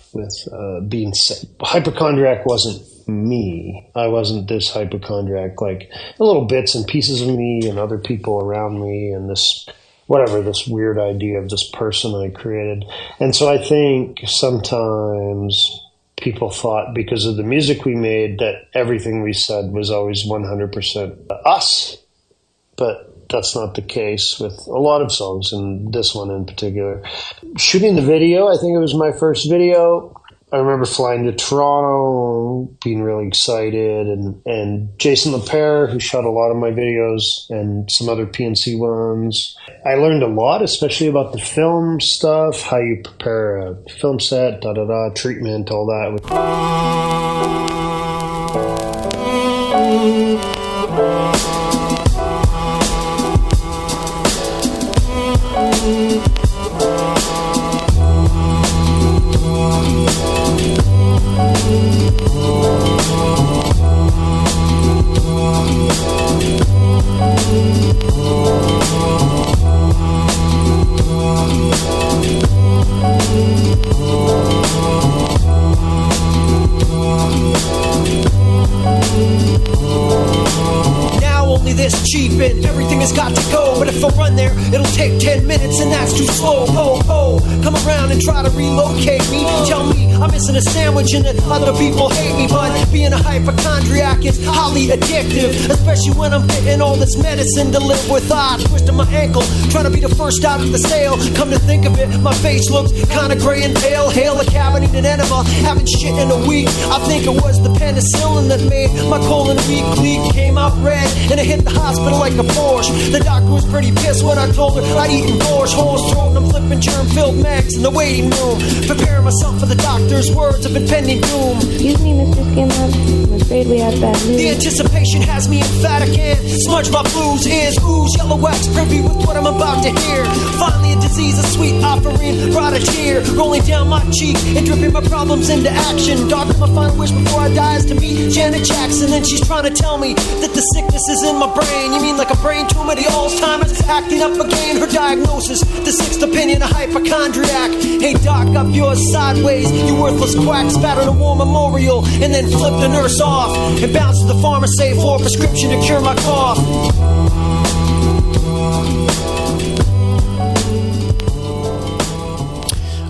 with being sick. Hypochondriac wasn't me. I wasn't this hypochondriac. Like, the little bits and pieces of me and other people around me and this weird idea of this person I created. And so I think sometimes people thought, because of the music we made, that everything we said was always 100% us. But that's not the case with a lot of songs, and this one in particular. Shooting the video, I think it was my first video. I remember flying to Toronto, being really excited, and Jason LePere, who shot a lot of my videos, and some other PNC ones. I learned a lot, especially about the film stuff, how you prepare a film set, treatment, all that. Cheap and everything has got to go, but if I run there, it'll take 10 minutes and that's too slow. Come around and try to relocate me. Tell me I'm missing a sandwich and that other people hate me, but being a hypochondriac is highly addictive, especially when I'm getting all this medicine to live with. I twisted my ankle, trying to be the first out of the sale. Come to think of it, my face looks kinda gray and pale. Hail a cavity and enema, haven't shit in a week. I think it was the penicillin that made my colon weak. Leak came out red and I hit the hospital like a Porsche. The doctor was pretty pissed when I told her I'd eaten borscht. Holes throat and I'm flipping germ-filled mags in the waiting room, preparing myself for the doctor's words of impending doom. Excuse me, Mr. Skinner, I'm afraid we have bad news. The anticipation has me emphatic and smudge my blues. Ears ooze yellow wax, privy with what I'm about to hear. Finally a disease, a sweet offering, brought a tear rolling down my cheek and dripping my problems into action. Doctor, my final wish before I die is to meet Janet Jackson, and she's trying to tell me that the sickness is in my brain. You mean like a brain tumor, the Alzheimer's acting up again? Her diagnosis, the sixth opinion, a hypochondriac. Hey doc, up yours sideways, you worthless quack. Spattered a war memorial and then flipped the nurse off and bounced to the pharmacy for a prescription to cure my cough.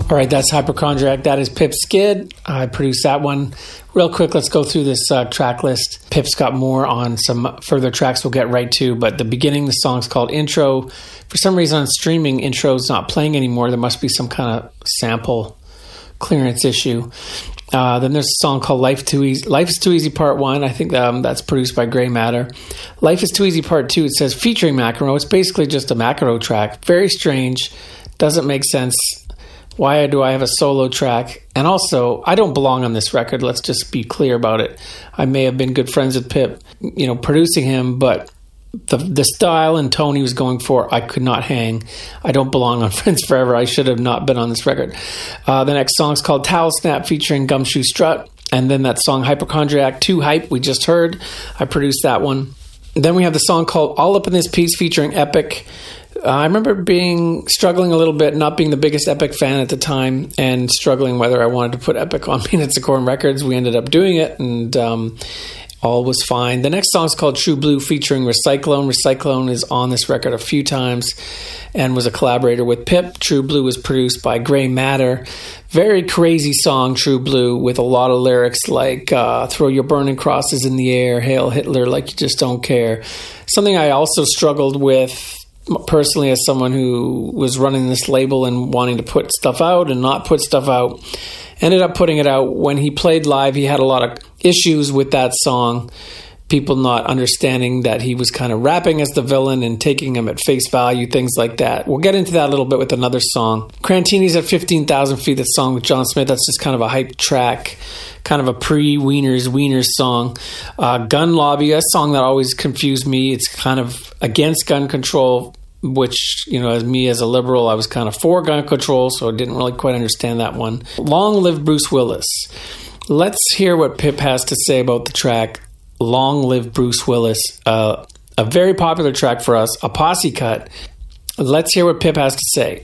All right, that's Hypochondriac. That is Pip Skid. I produced that one. Real quick, let's go through this track list. Pip's got more on some further tracks we'll get right to, but the beginning, the song's called Intro. For some reason on streaming, Intro's not playing anymore. There must be some kind of sample clearance issue. Then there's a song called Life is Too Easy Part 1. I think that's produced by Grey Matter. Life is Too Easy Part 2, it says featuring McEnroe. It's basically just a McEnroe track. Very strange. Doesn't make sense. Why do I have a solo track? And also, I don't belong on this record. Let's just be clear about it. I may have been good friends with Pip, producing him, but the style and tone he was going for, I could not hang. I don't belong on Friends Forever. I should have not been on this record. The next song is called Towel Snap featuring Gumshoe Strut. And then that song Hypochondriac, Too Hype, we just heard. I produced that one. Then we have the song called All Up in This Piece featuring Epic. I remember struggling a little bit, not being the biggest Epic fan at the time, and struggling whether I wanted to put Epic on Peanuts and Corn Records. We ended up doing it, and all was fine. The next song is called True Blue featuring Recyclone. Recyclone is on this record a few times and was a collaborator with Pip. True Blue was produced by Grey Matter. Very crazy song, True Blue, with a lot of lyrics like throw your burning crosses in the air, hail Hitler like you just don't care. Something I also struggled with personally as someone who was running this label and wanting to put stuff out and not put stuff out. Ended up putting it out. When he played live, he had a lot of issues with that song. People not understanding that he was kind of rapping as the villain and taking him at face value, things like that. We'll get into that a little bit with another song. Crantini's at 15,000 Feet, that song with John Smith. That's just kind of a hype track, kind of a pre-Wieners song. Gun Lobby, a song that always confused me. It's kind of against gun control, which, as me as a liberal, I was kind of for gun control, so I didn't really quite understand that one. Long Live Bruce Willis. Let's hear what Pip has to say about the track Long Live Bruce Willis. A very popular track for us, a posse cut. Let's hear what Pip has to say.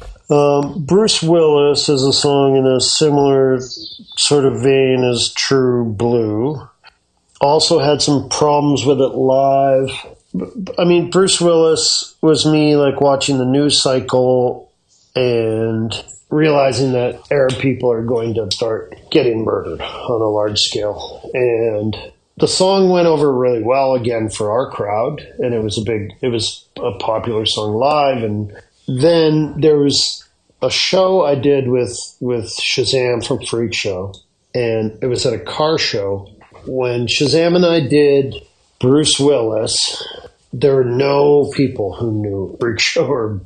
Bruce Willis is a song in a similar sort of vein as True Blue. Also had some problems with it live. I mean, Bruce Willis was me like watching the news cycle and realizing that Arab people are going to start getting murdered on a large scale. And the song went over really well again for our crowd, and it was a popular song live. And then there was a show I did with Shazam from Freak Show, and it was at a car show. When Shazam and I did Bruce Willis, there were no people who knew Freak Show or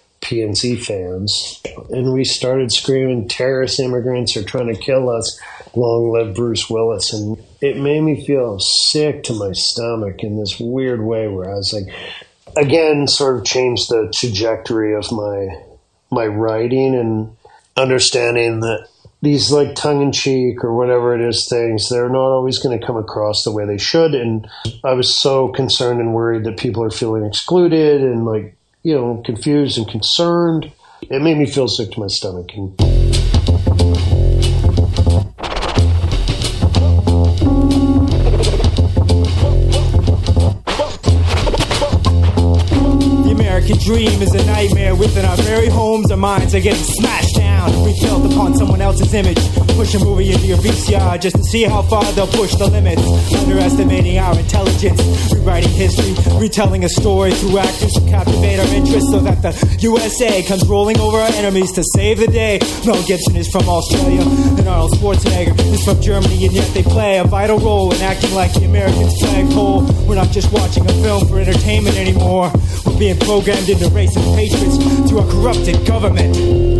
PNC fans. And we started screaming, terrorist immigrants are trying to kill us, long live Bruce Willis. And it made me feel sick to my stomach in this weird way where I was like, again, sort of changed the trajectory of my writing and understanding that these like tongue-in-cheek or whatever it is things, they're not always going to come across the way they should. And I was so concerned and worried that people are feeling excluded and like, confused and concerned. It made me feel sick to my stomach. The American dream is a nightmare. Within our very homes, our minds are getting smashed down, rebuilt upon someone else's image. Push a movie into your VCR just to see how far they'll push the limits. Underestimating our intelligence, rewriting history, retelling a story through actors to captivate our interest so that the USA comes rolling over our enemies to save the day. Mel Gibson is from Australia and Arnold Schwarzenegger is from Germany, and yet they play a vital role in acting like the Americans flagpole. We're not just watching a film for entertainment anymore. We're being programmed into racist patriots through a corrupted government.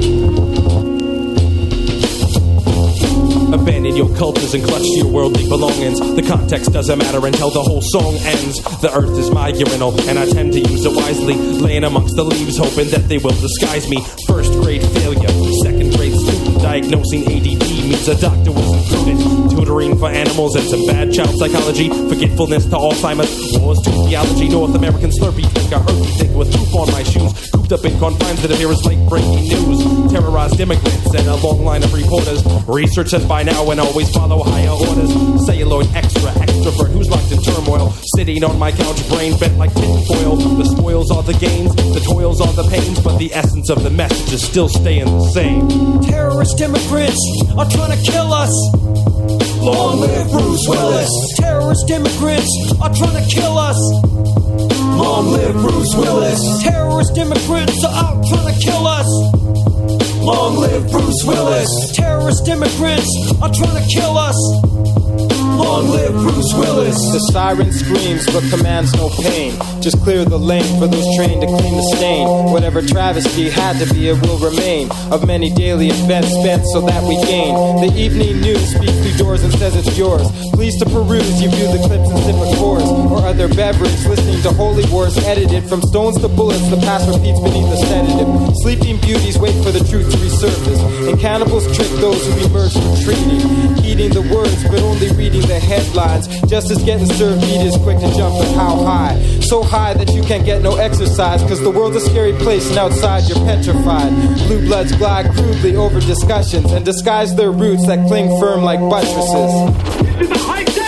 Abandon your cultures and clutch to your worldly belongings. The context doesn't matter until the whole song ends. The earth is my urinal, and I tend to use it wisely. Laying amongst the leaves, hoping that they will disguise me. First grade failure, second grade student. Diagnosing ADD means a doctor was included. Tutoring for animals and some bad child psychology. Forgetfulness to Alzheimer's. Wars to theology. North American slurpee drink. A herpy thing with poop on my shoes. Cooped up in confines that appear as late breaking news. Terrorized immigrants and a long line of reporters. Research says by now and always follow higher orders. Celluloid extrovert who's locked in turmoil. City sitting on my couch, brain bent like tinfoil. The spoils are the gains, the toils are the pains, but the essence of the message is still staying the same. Terrorist immigrants are trying to kill us. Long live Bruce Willis. Terrorist immigrants are trying to kill us. Long live Bruce Willis. Terrorist immigrants are out trying to kill us. Long live Bruce Willis. Terrorist immigrants are trying to kill us. Long live Bruce Willis. The siren screams but commands no pain. Just clear the lane for those trained to clean the stain. Whatever travesty had to be, it will remain. Of many daily events spent so that we gain. The evening news speaks through doors and says it's yours. Please to peruse, you view the clips and sip a course or other beverage. Listening to holy wars edited from stones to bullets. The past repeats beneath the sedative. Sleeping beauties wait for the truth to resurface. And cannibals trick those who emerge from treating. Heeding the words but only reading the headlines. Justice getting served, media is quick to jump, but how high? So high that you can't get no exercise, cause the world's a scary place and outside you're petrified. Blue bloods glide crudely over discussions and disguise their roots that cling firm like buttresses. This is a high-tech.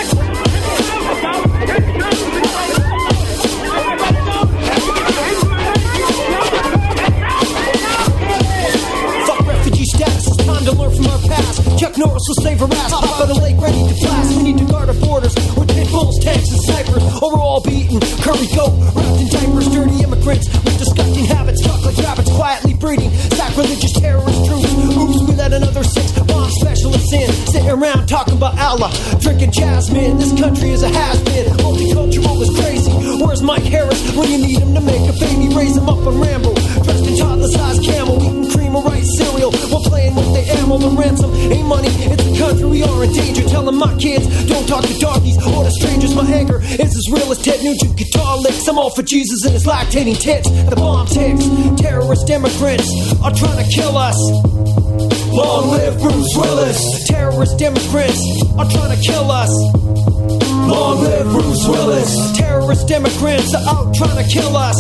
Fuck refugee status, it's time to learn from our past. Chuck Norris will save our ass. Hop out of lake ready to blast. We need to guard our borders with pit bulls, tanks, and snipers. Or we're all beaten. Curry goat, wrapped in diapers. Dirty immigrants with disgusting habits. Stuck like rabbits, quietly breeding. Sacrilegious terrorist troops. Oops, we let another 6 bomb specialists in. Sitting around talking about Allah, drinking jasmine. This country is a has-been. Multicultural is crazy. Where's Mike Harris when you need him to make a baby? Raise him up on Rambo. Dressed in toddler-sized camel. Eating cream or rice cereal. While playing with the ammo. The ransom ain't money. It's the country we are in danger. Telling my kids, don't talk to darkies or to strangers. My anger is as real as Ted Nugent guitar licks. I'm all for Jesus and his lactating tits. The bomb ticks. Terrorist immigrants are trying to kill us. Long live Bruce Willis. Terrorist immigrants are trying to kill us. Long live Bruce Willis. Terrorist immigrants are out trying to kill us.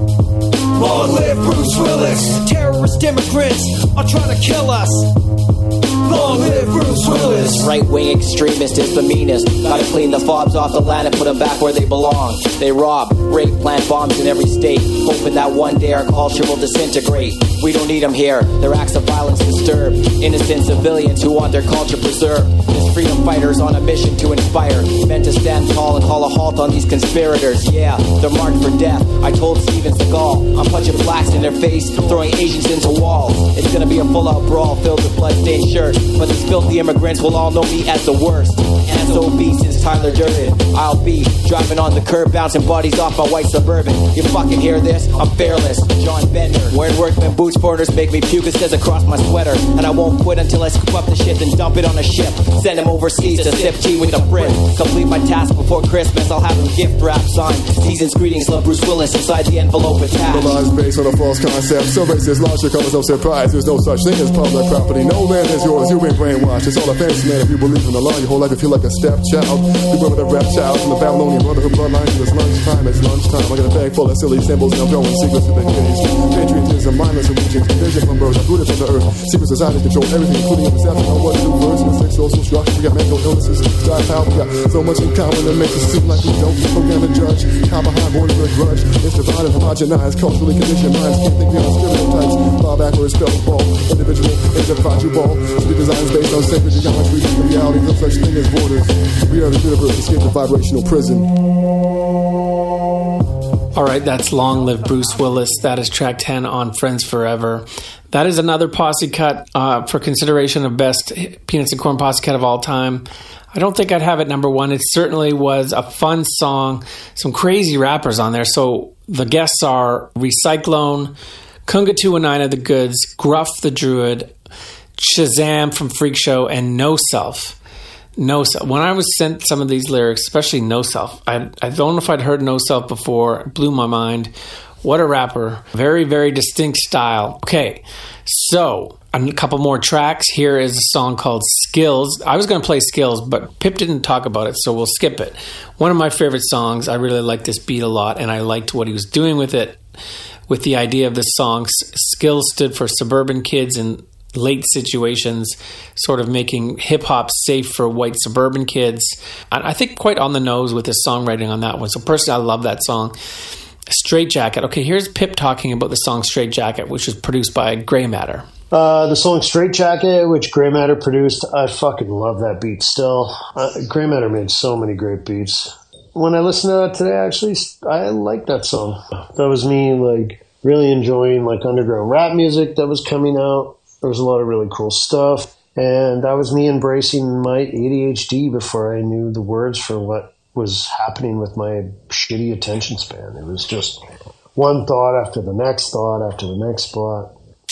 Long live Bruce Willis. Terrorist immigrants are trying to kill us. Long live Bruce Willis. Right-wing extremist is the meanest. Gotta clean the fobs off the land and put them back where they belong. They rob, rape, plant bombs in every state, hoping that one day our culture will disintegrate. We don't need them here. Their acts of violence disturb innocent civilians who want their culture preserved. There's freedom fighters on a mission to inspire men to stand tall and call a halt on these conspirators. Yeah, they're marked for death. I told Steven Seagal, I'm punching blacks in their face, throwing Asians into walls. It's gonna be a full-out brawl filled with blood-stained shirts. But these filthy immigrants will all know me as the worst. SOB since Tyler Durden. I'll be driving on the curb, bouncing bodies off my white Suburban. You fucking hear this? I'm fearless. John Bender. Wearing workman boots, foreigners make me puke. It says across my sweater. And I won't quit until I scoop up the shit and dump it on a ship. Send him overseas to sip tea with the Brit. Complete my task before Christmas. I'll have him gift wrap signed. Season's greetings, love Bruce Willis inside the envelope attached. The lies based on a false concept. So racist logic covers up surprise. There's no such thing as public property. No land is yours. You ain't brainwashed. It's all a fancy man. If you believe in the lie, your whole life you feel like a stepchild. You grow with a reptile from the Babylonian brotherhood bloodline. It's lunchtime. It's lunchtime. I got a bag full of silly symbols and I'm throwing secrets to the kids. Patriotism, mindless allegiance, vision from birth. I'm rooted from the earth. Secret societies control everything, including your perception on what to do first. And the six social structure. We got mental illnesses, sky power. We got so much in common that makes us seem like we don't program to judge. How behind born with a grudge. It's divided, homogenized, culturally conditioned minds. Can't think beyond stereotypes. Far backwards, spells ball. Individual, individual ball. City designs based on sacred geometry. The reality of such thing as borders. We are the universe, escape the vibrational prison. All right, that's Long Live Bruce Willis. That is track 10 on Friends Forever. That is another posse cut for consideration of best Peanuts and Corn posse cut of all time. I don't think I'd have it number one. It certainly was a fun song. Some crazy rappers on there. So the guests are Recyclone, Kunga 219 of the Goods, Gruff the Druid, Shazam from Freak Show, and No Self. No Self. When I was sent some of these lyrics, especially No Self, I don't know if I'd heard No Self before. It blew my mind. What a rapper. Very, very distinct style. Okay, so a couple more tracks. Here is a song called Skills. I was going to play Skills, but Pip didn't talk about it, so we'll skip it. One of my favorite songs. I really liked this beat a lot, and I liked what he was doing with it. With the idea of this song, Skills stood for suburban kids in late situations, sort of making hip-hop safe for white suburban kids. I think quite on the nose with his songwriting on that one. So personally, I love that song. Straight Jacket. Okay, here's Pip talking about the song Straight Jacket, which was produced by Grey Matter. The song Straight Jacket, which Grey Matter produced, I fucking love that beat still. Grey Matter made so many great beats. When I listened to that today, actually, I like that song. That was me, like, really enjoying, like, underground rap music that was coming out. There was a lot of really cool stuff. And that was me embracing my ADHD before I knew the words for what was happening with my shitty attention span. It was just one thought after the next thought after the next thought.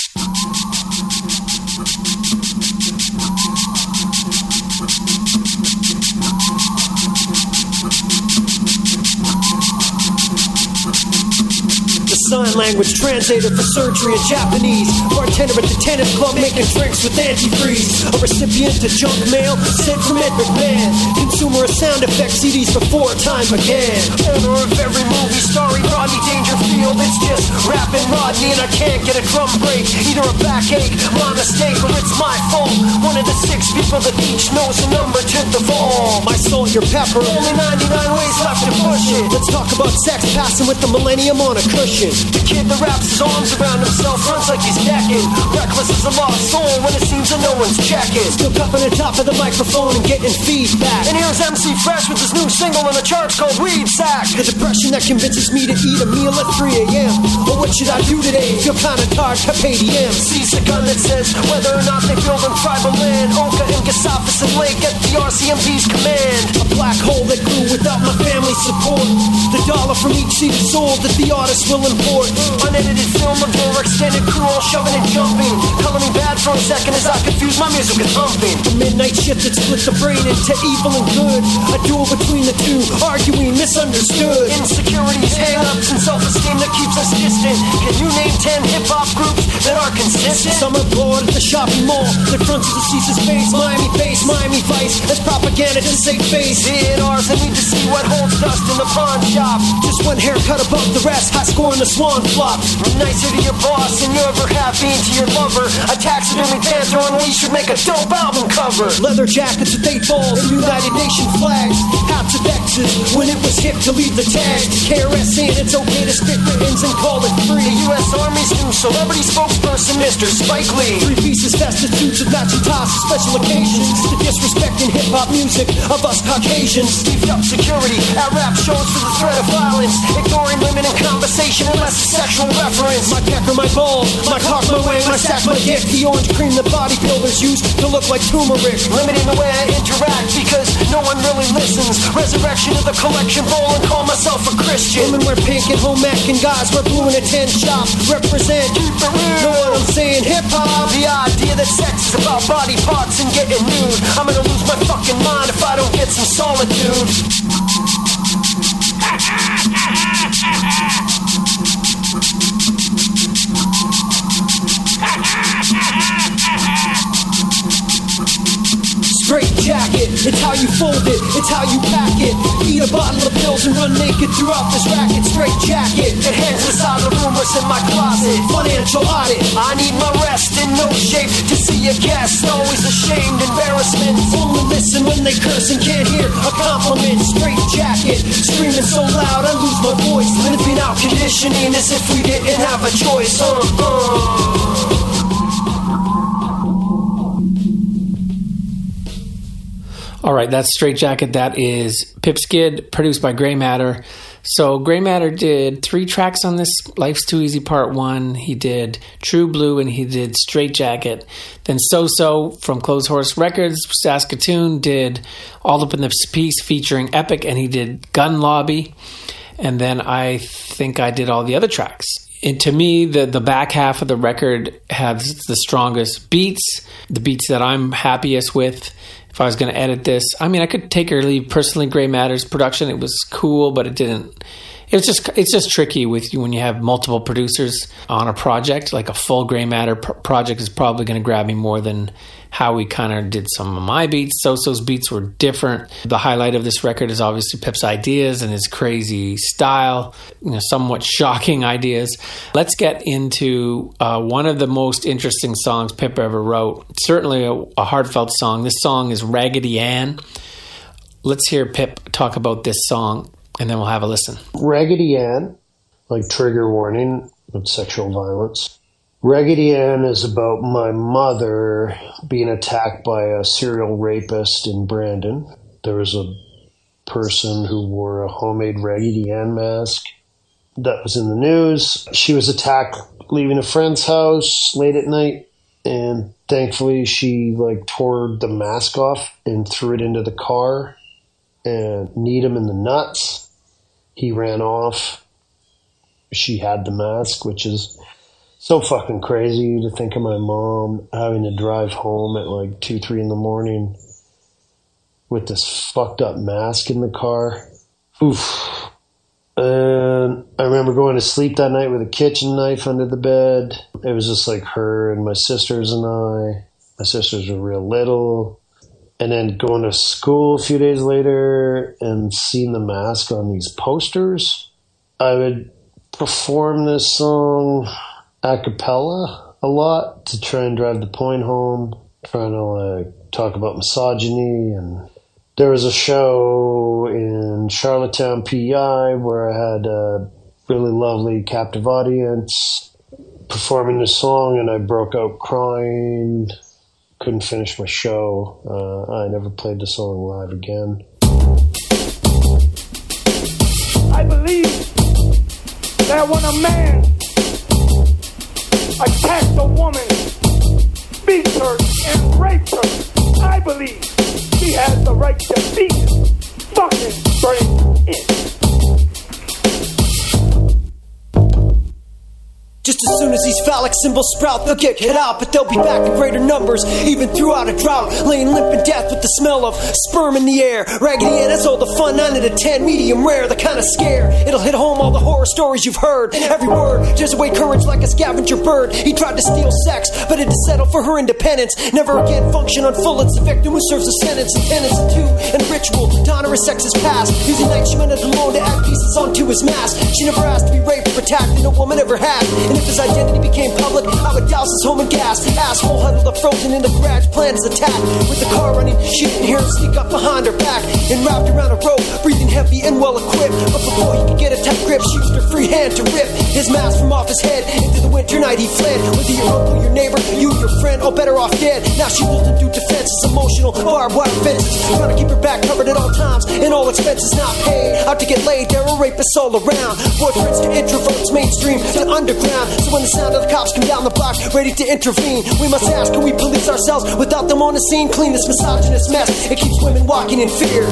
Sign language translator for surgery in Japanese. Bartender at the tennis club making drinks with antifreeze. A recipient to junk mail sent from Ed McMahon. Consumer of sound effects CDs before time began. Owner of every movie starring Rodney Dangerfield. It's just rapping Rodney and I can't get a drum break. Either a backache, my mistake, or it's my fault. One of the 6 people that each knows a number 10th of all. My salt, your pepper. Only 99 ways left to push it. Let's talk about sex passing with the millennium on a cushion. The kid that wraps his arms around himself runs like he's necking. Reckless as a lost soul when it seems that no one's checking. Still cupping the top of the microphone and getting feedback. And here's MC Fresh with his new single on the charts called Weed Sack. The depression that convinces me to eat a meal at 3 a.m. Or what should I do today? Feel kinda tired, cup ADM. Sees a gun that says whether or not they build on tribal land. Oka and Gasafas and Lake at the RCMP's command. A black hole that grew without my family's support. The dollar from each CD sold that the artist will import. Unedited film of your extended crew all shoving and jumping. Color me bad for a second as I confuse my music with humping. A midnight shift that split the brain into evil and good. A duel between the two, arguing misunderstood. Insecurities, hang-ups, and self-esteem that keeps us distant. Can you name 10 hip-hop groups that are consistent? Summer bored at the shopping mall that fronts of the Caesar's face. Miami bass, Miami Vice, as propaganda to save face. Hit ours, I need to see what holds dust in the pawn shop. Just one haircut above the rest, high score in the swan flop. Nicer to your boss and you're ever happy to your lover. A taxidermy panther on leash should make a dope album cover. Leather jackets with 8 balls and United Nation flags. Hats of X's when it was hip to leave the tag. KRS saying it's okay to spit writtens and call it free. The U.S. Army's new celebrity spokesperson, Mr. Spike Lee. 3 pieces festive suits with matching ties for special occasions. The disrespecting hip-hop music of us Caucasians. Beefed up security at rap shows for the threat of violence. Ignoring women in conversation unless it's sexual reference. My pecker, my balls, my cock, my wang, my sack, my dick. The orange cream that bodybuilders use to look like turmeric. Limiting the way I interact because no one really listens. Resurrection of the collection bowl and call myself a Christian. Women wear pink and home ec and guys wear blue in a 10 shop. Represent, keep it real. Know what I'm saying? Hip-hop. The idea that sex is about body parts and getting nude. I'm gonna lose my fucking mind if I don't get some solitude. Straight jacket, it's how you fold it, it's how you pack it. Eat a bottle of pills and run naked throughout this racket. Straight jacket, it hangs inside the room what's in my closet. Financial audit, I need my rest in no shape to see a guest. Always ashamed, embarrassment. Only listen when they curse and can't hear a compliment. Straight jacket, screaming so loud I lose my voice. Living out conditioning as if we didn't have a choice. All right, that's Straight Jacket. That is Pip Skid, produced by Grey Matter. So Grey Matter did 3 tracks on this Life's Too Easy Part 1. He did True Blue and he did Straight Jacket. Then So-So from Clothes Horse Records, Saskatoon, did All Up in the Piece featuring Epic, and he did Gun Lobby. And then I think I did all the other tracks. And to me, the back half of the record has the strongest beats, the beats that I'm happiest with. If I was going to edit this, I mean, I could take or leave personally Grey Matter's production. It was cool, but it It's just tricky with you when you have multiple producers on a project. Like a full Grey Matter project is probably going to grab me more than how we kind of did some of my beats. Soso's beats were different. The highlight of this record is obviously Pip's ideas and his crazy style, somewhat shocking ideas. Let's get into one of the most interesting songs Pip ever wrote. Certainly a heartfelt song. This song is Raggedy Ann. Let's hear Pip talk about this song, and then we'll have a listen. Raggedy Ann, like trigger warning with sexual violence. Raggedy Ann is about my mother being attacked by a serial rapist in Brandon. There was a person who wore a homemade Raggedy Ann mask that was in the news. She was attacked leaving a friend's house late at night, and thankfully she tore the mask off and threw it into the car and kneed him in the nuts. He ran off. She had the mask, which is so fucking crazy to think of my mom having to drive home at 2, 3 in the morning with this fucked up mask in the car. Oof. And I remember going to sleep that night with a kitchen knife under the bed. It was just her and my sisters and I. My sisters were real little. And then going to school a few days later and seeing the mask on these posters. I would perform this song a cappella a lot to try and drive the point home, trying to talk about misogyny. And there was a show in Charlottetown, PEI, where I had a really lovely captive audience performing this song, and I broke out crying. Couldn't finish my show. I never played the song live again. I believe that when a man attacks a woman, beats her, and rapes her, I believe he has the right to beat, fucking bring it. Just as soon as these phallic symbols sprout, they'll get hit out, but they'll be back in greater numbers, even throughout a drought, laying limp in death with the smell of sperm in the air. Raggedy Ann has all the fun, 9 out of 10, medium rare, the kind of scare. It'll hit home all the horror stories you've heard. Every word tears away courage like a scavenger bird. He tried to steal sex, but had to settle for her independence. Never again function on full, it's the victim who serves a sentence. And penance too, and ritual to honor his sex's past. Using night she went alone to add pieces onto his mask. She never asked to be raped or attacked, and no woman ever had. And if his identity became public, I would douse his home in gas. Asshole huddled up frozen in the garage, planned his attack. With the car running, she didn't hear him sneak up behind her back and wrapped around a rope, breathing heavy and well equipped. But before he could get a tight grip, she used her free hand to rip his mask from off his head. Into the winter night he fled. Whether your uncle, your neighbor, you, your friend, all better off dead. Now she wilted through defenses, emotional barbed wire fences, trying to keep her back covered at all times and all expenses not paid. Out to get laid, there are rapists all around. Boyfriends to introverts, mainstream to underground. So when the sound of the cops come down the block, ready to intervene, we must ask, can we police ourselves without them on the scene? Clean this misogynist mess, it keeps women walking in fear.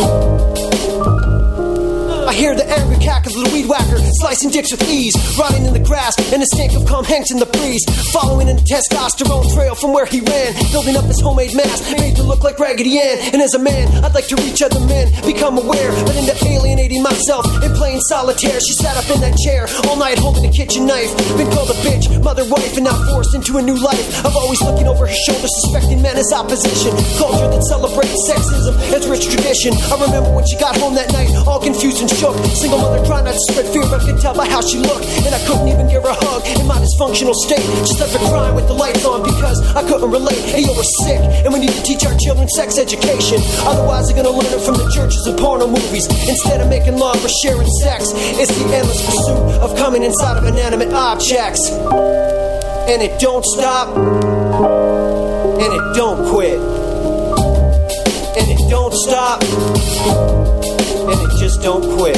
I hear the angry cackles of the weed whacker, slicing dicks with ease, rotting in the grass, and the stink of cum hangs in the breeze. Following in the testosterone trail from where he ran, building up his homemade mask, made to look like Raggedy Ann. And as a man, I'd like to reach other men, become aware, but end up alienating myself and playing solitaire. She sat up in that chair all night holding a kitchen knife, been called a bitch, mother, wife, and now forced into a new life of always looking over his shoulder, suspecting men as opposition. Culture that celebrates sexism as rich tradition. I remember when she got home that night, all confused and shook. Single mother trying not to spread fear, but I could tell by how she looked. And I couldn't even give her a hug in my dysfunctional state. Just left her crying with the lights on because I couldn't relate. Hey, yo, we're sick, and we need to teach our children sex education. Otherwise they're gonna learn it from the churches and porno movies. Instead of making love or sharing sex, it's the endless pursuit of coming inside of inanimate objects. And it don't stop, and it don't quit. And it don't stop, and it just don't quit.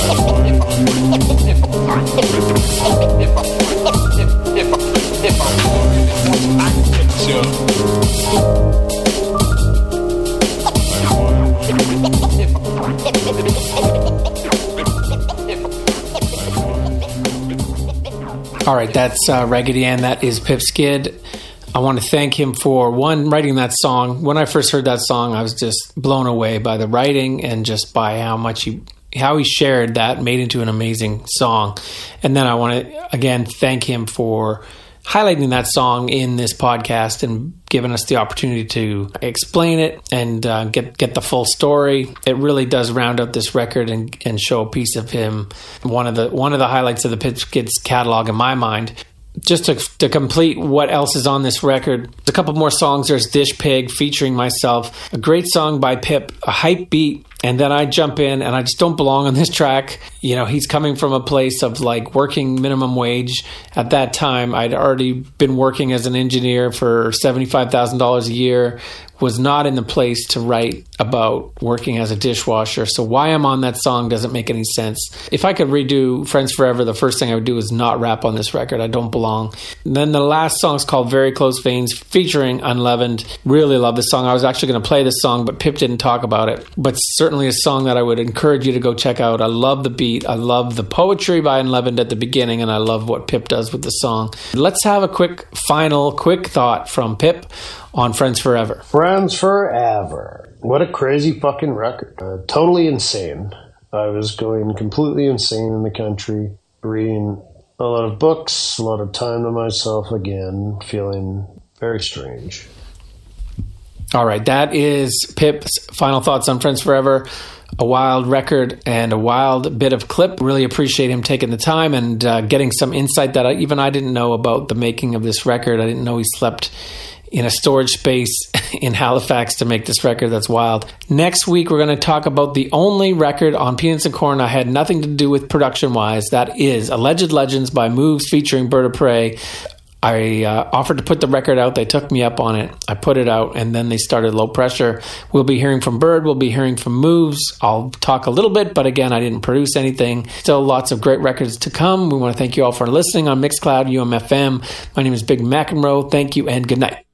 All right, that's Raggedy Ann. That is Pip Skid. I want to thank him for, one, writing that song. When I first heard that song, I was just blown away by the writing and just by how much he how he shared that made into an amazing song. And then I want to, again, thank him for highlighting that song in this podcast and giving us the opportunity to explain it and get the full story. It really does round out this record and show a piece of him. One of the highlights of the Pitch Kids catalog in my mind. Just to complete what else is on this record, a couple more songs. There's Dish Pig featuring myself, a great song by Pip, a hype beat, and then I jump in and I just don't belong on this track. You know, he's coming from a place of like working minimum wage. At that time, I'd already been working as an engineer for $75,000 a year, was not in the place to write about working as a dishwasher. So why I'm on that song doesn't make any sense. If I could redo Friends Forever, the first thing I would do is not rap on this record. I don't belong. And then the last song is called Very Close Veins, featuring Unleavened. Really love this song. I was actually going to play this song, but Pip didn't talk about it. But certainly a song that I would encourage you to go check out. I love the beat. I love the poetry by Unleavened at the beginning, and I love what Pip does with the song. Let's have a quick thought from Pip on Friends Forever. Friends Forever. What a crazy fucking record. Totally insane. I was going completely insane in the country, reading a lot of books, a lot of time to myself again, feeling very strange. All right, that is Pip's final thoughts on Friends Forever. A wild record and a wild bit of clip. Really appreciate him taking the time and getting some insight that I didn't know about the making of this record. I didn't know he slept in a storage space in Halifax to make this record. That's wild. Next week, we're going to talk about the only record on Peanuts and Corn I had nothing to do with production-wise. That is Alleged Legends by Moves featuring Bird of Prey. I offered to put the record out. They took me up on it. I put it out, and then they started Low Pressure. We'll be hearing from Bird. We'll be hearing from Moves. I'll talk a little bit, but again, I didn't produce anything. Still lots of great records to come. We want to thank you all for listening on Mixcloud, UMFM. My name is Big McEnroe. Thank you, and good night.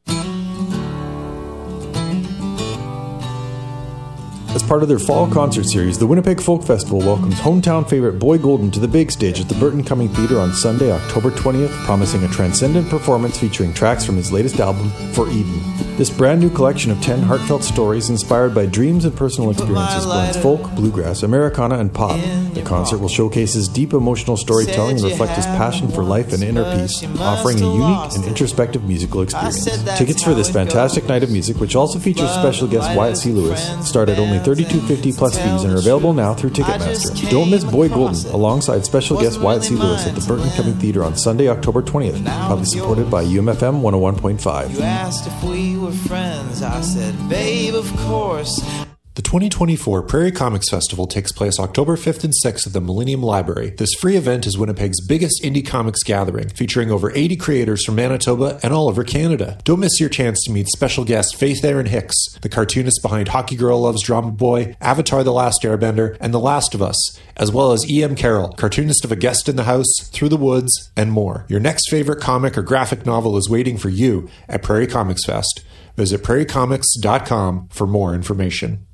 As part of their fall concert series, the Winnipeg Folk Festival welcomes hometown favorite Boy Golden to the big stage at the Burton Cumming Theatre on Sunday, October 20th, promising a transcendent performance featuring tracks from his latest album, For Eden. This brand new collection of 10 heartfelt stories inspired by dreams and personal experiences blends folk, bluegrass, Americana, and pop. The concert will showcase his deep emotional storytelling and reflect his passion for life and inner peace, offering a unique and introspective musical experience. Tickets for this fantastic night of music, which also features special guest Wyatt C. Lewis, start at only $32.50 plus fees and are available now through Ticketmaster. Don't miss Boy Golden alongside special guest Wyatt C. Lewis at the Burton Cumming Theatre on Sunday, October 20th, proudly supported by UMFM 101.5. You asked if we were friends, I said, babe, of course. The 2024 Prairie Comics Festival takes place October 5th and 6th at the Millennium Library. This free event is Winnipeg's biggest indie comics gathering, featuring over 80 creators from Manitoba and all over Canada. Don't miss your chance to meet special guest Faith Erin Hicks, the cartoonist behind Hockey Girl Loves Drama Boy, Avatar The Last Airbender, and The Last of Us, as well as E.M. Carroll, cartoonist of A Guest in the House, Through the Woods, and more. Your next favorite comic or graphic novel is waiting for you at Prairie Comics Fest. Visit prairiecomics.com for more information.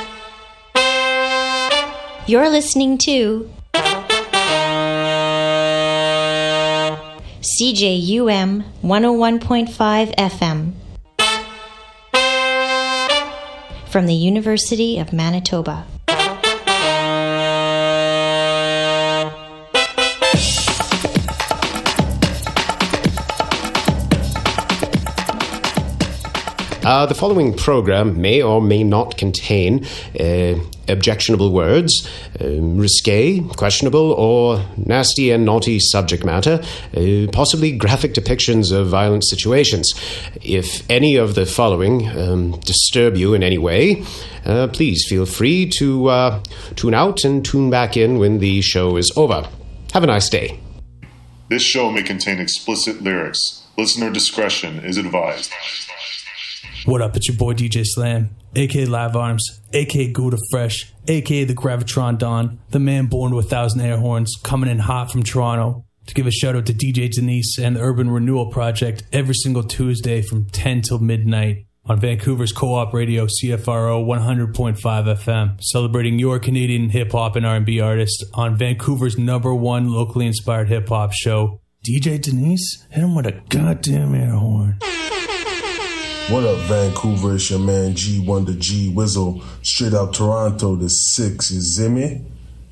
You're listening to CJUM 101.5 FM from the University of Manitoba. The following program may or may not contain objectionable words, risque, questionable, or nasty and naughty subject matter, possibly graphic depictions of violent situations. If any of the following disturb you in any way, please feel free to tune out and tune back in when the show is over. Have a nice day. This show may contain explicit lyrics. Listener discretion is advised. What up, it's your boy DJ Slam, a.k.a. Live Arms, a.k.a. Gouda Fresh, a.k.a. the Gravitron Don, the man born to 1,000 air horns, coming in hot from Toronto, to give a shout out to DJ Denise and the Urban Renewal Project every single Tuesday from 10 till midnight on Vancouver's Co-op Radio CFRO 100.5 FM, celebrating your Canadian hip-hop and R&B artists on Vancouver's #1 locally inspired hip-hop show. DJ Denise, hit him with a goddamn air horn. What up, Vancouver? It's your man G Wonder G Wizzle, straight out Toronto, the 6, you see me?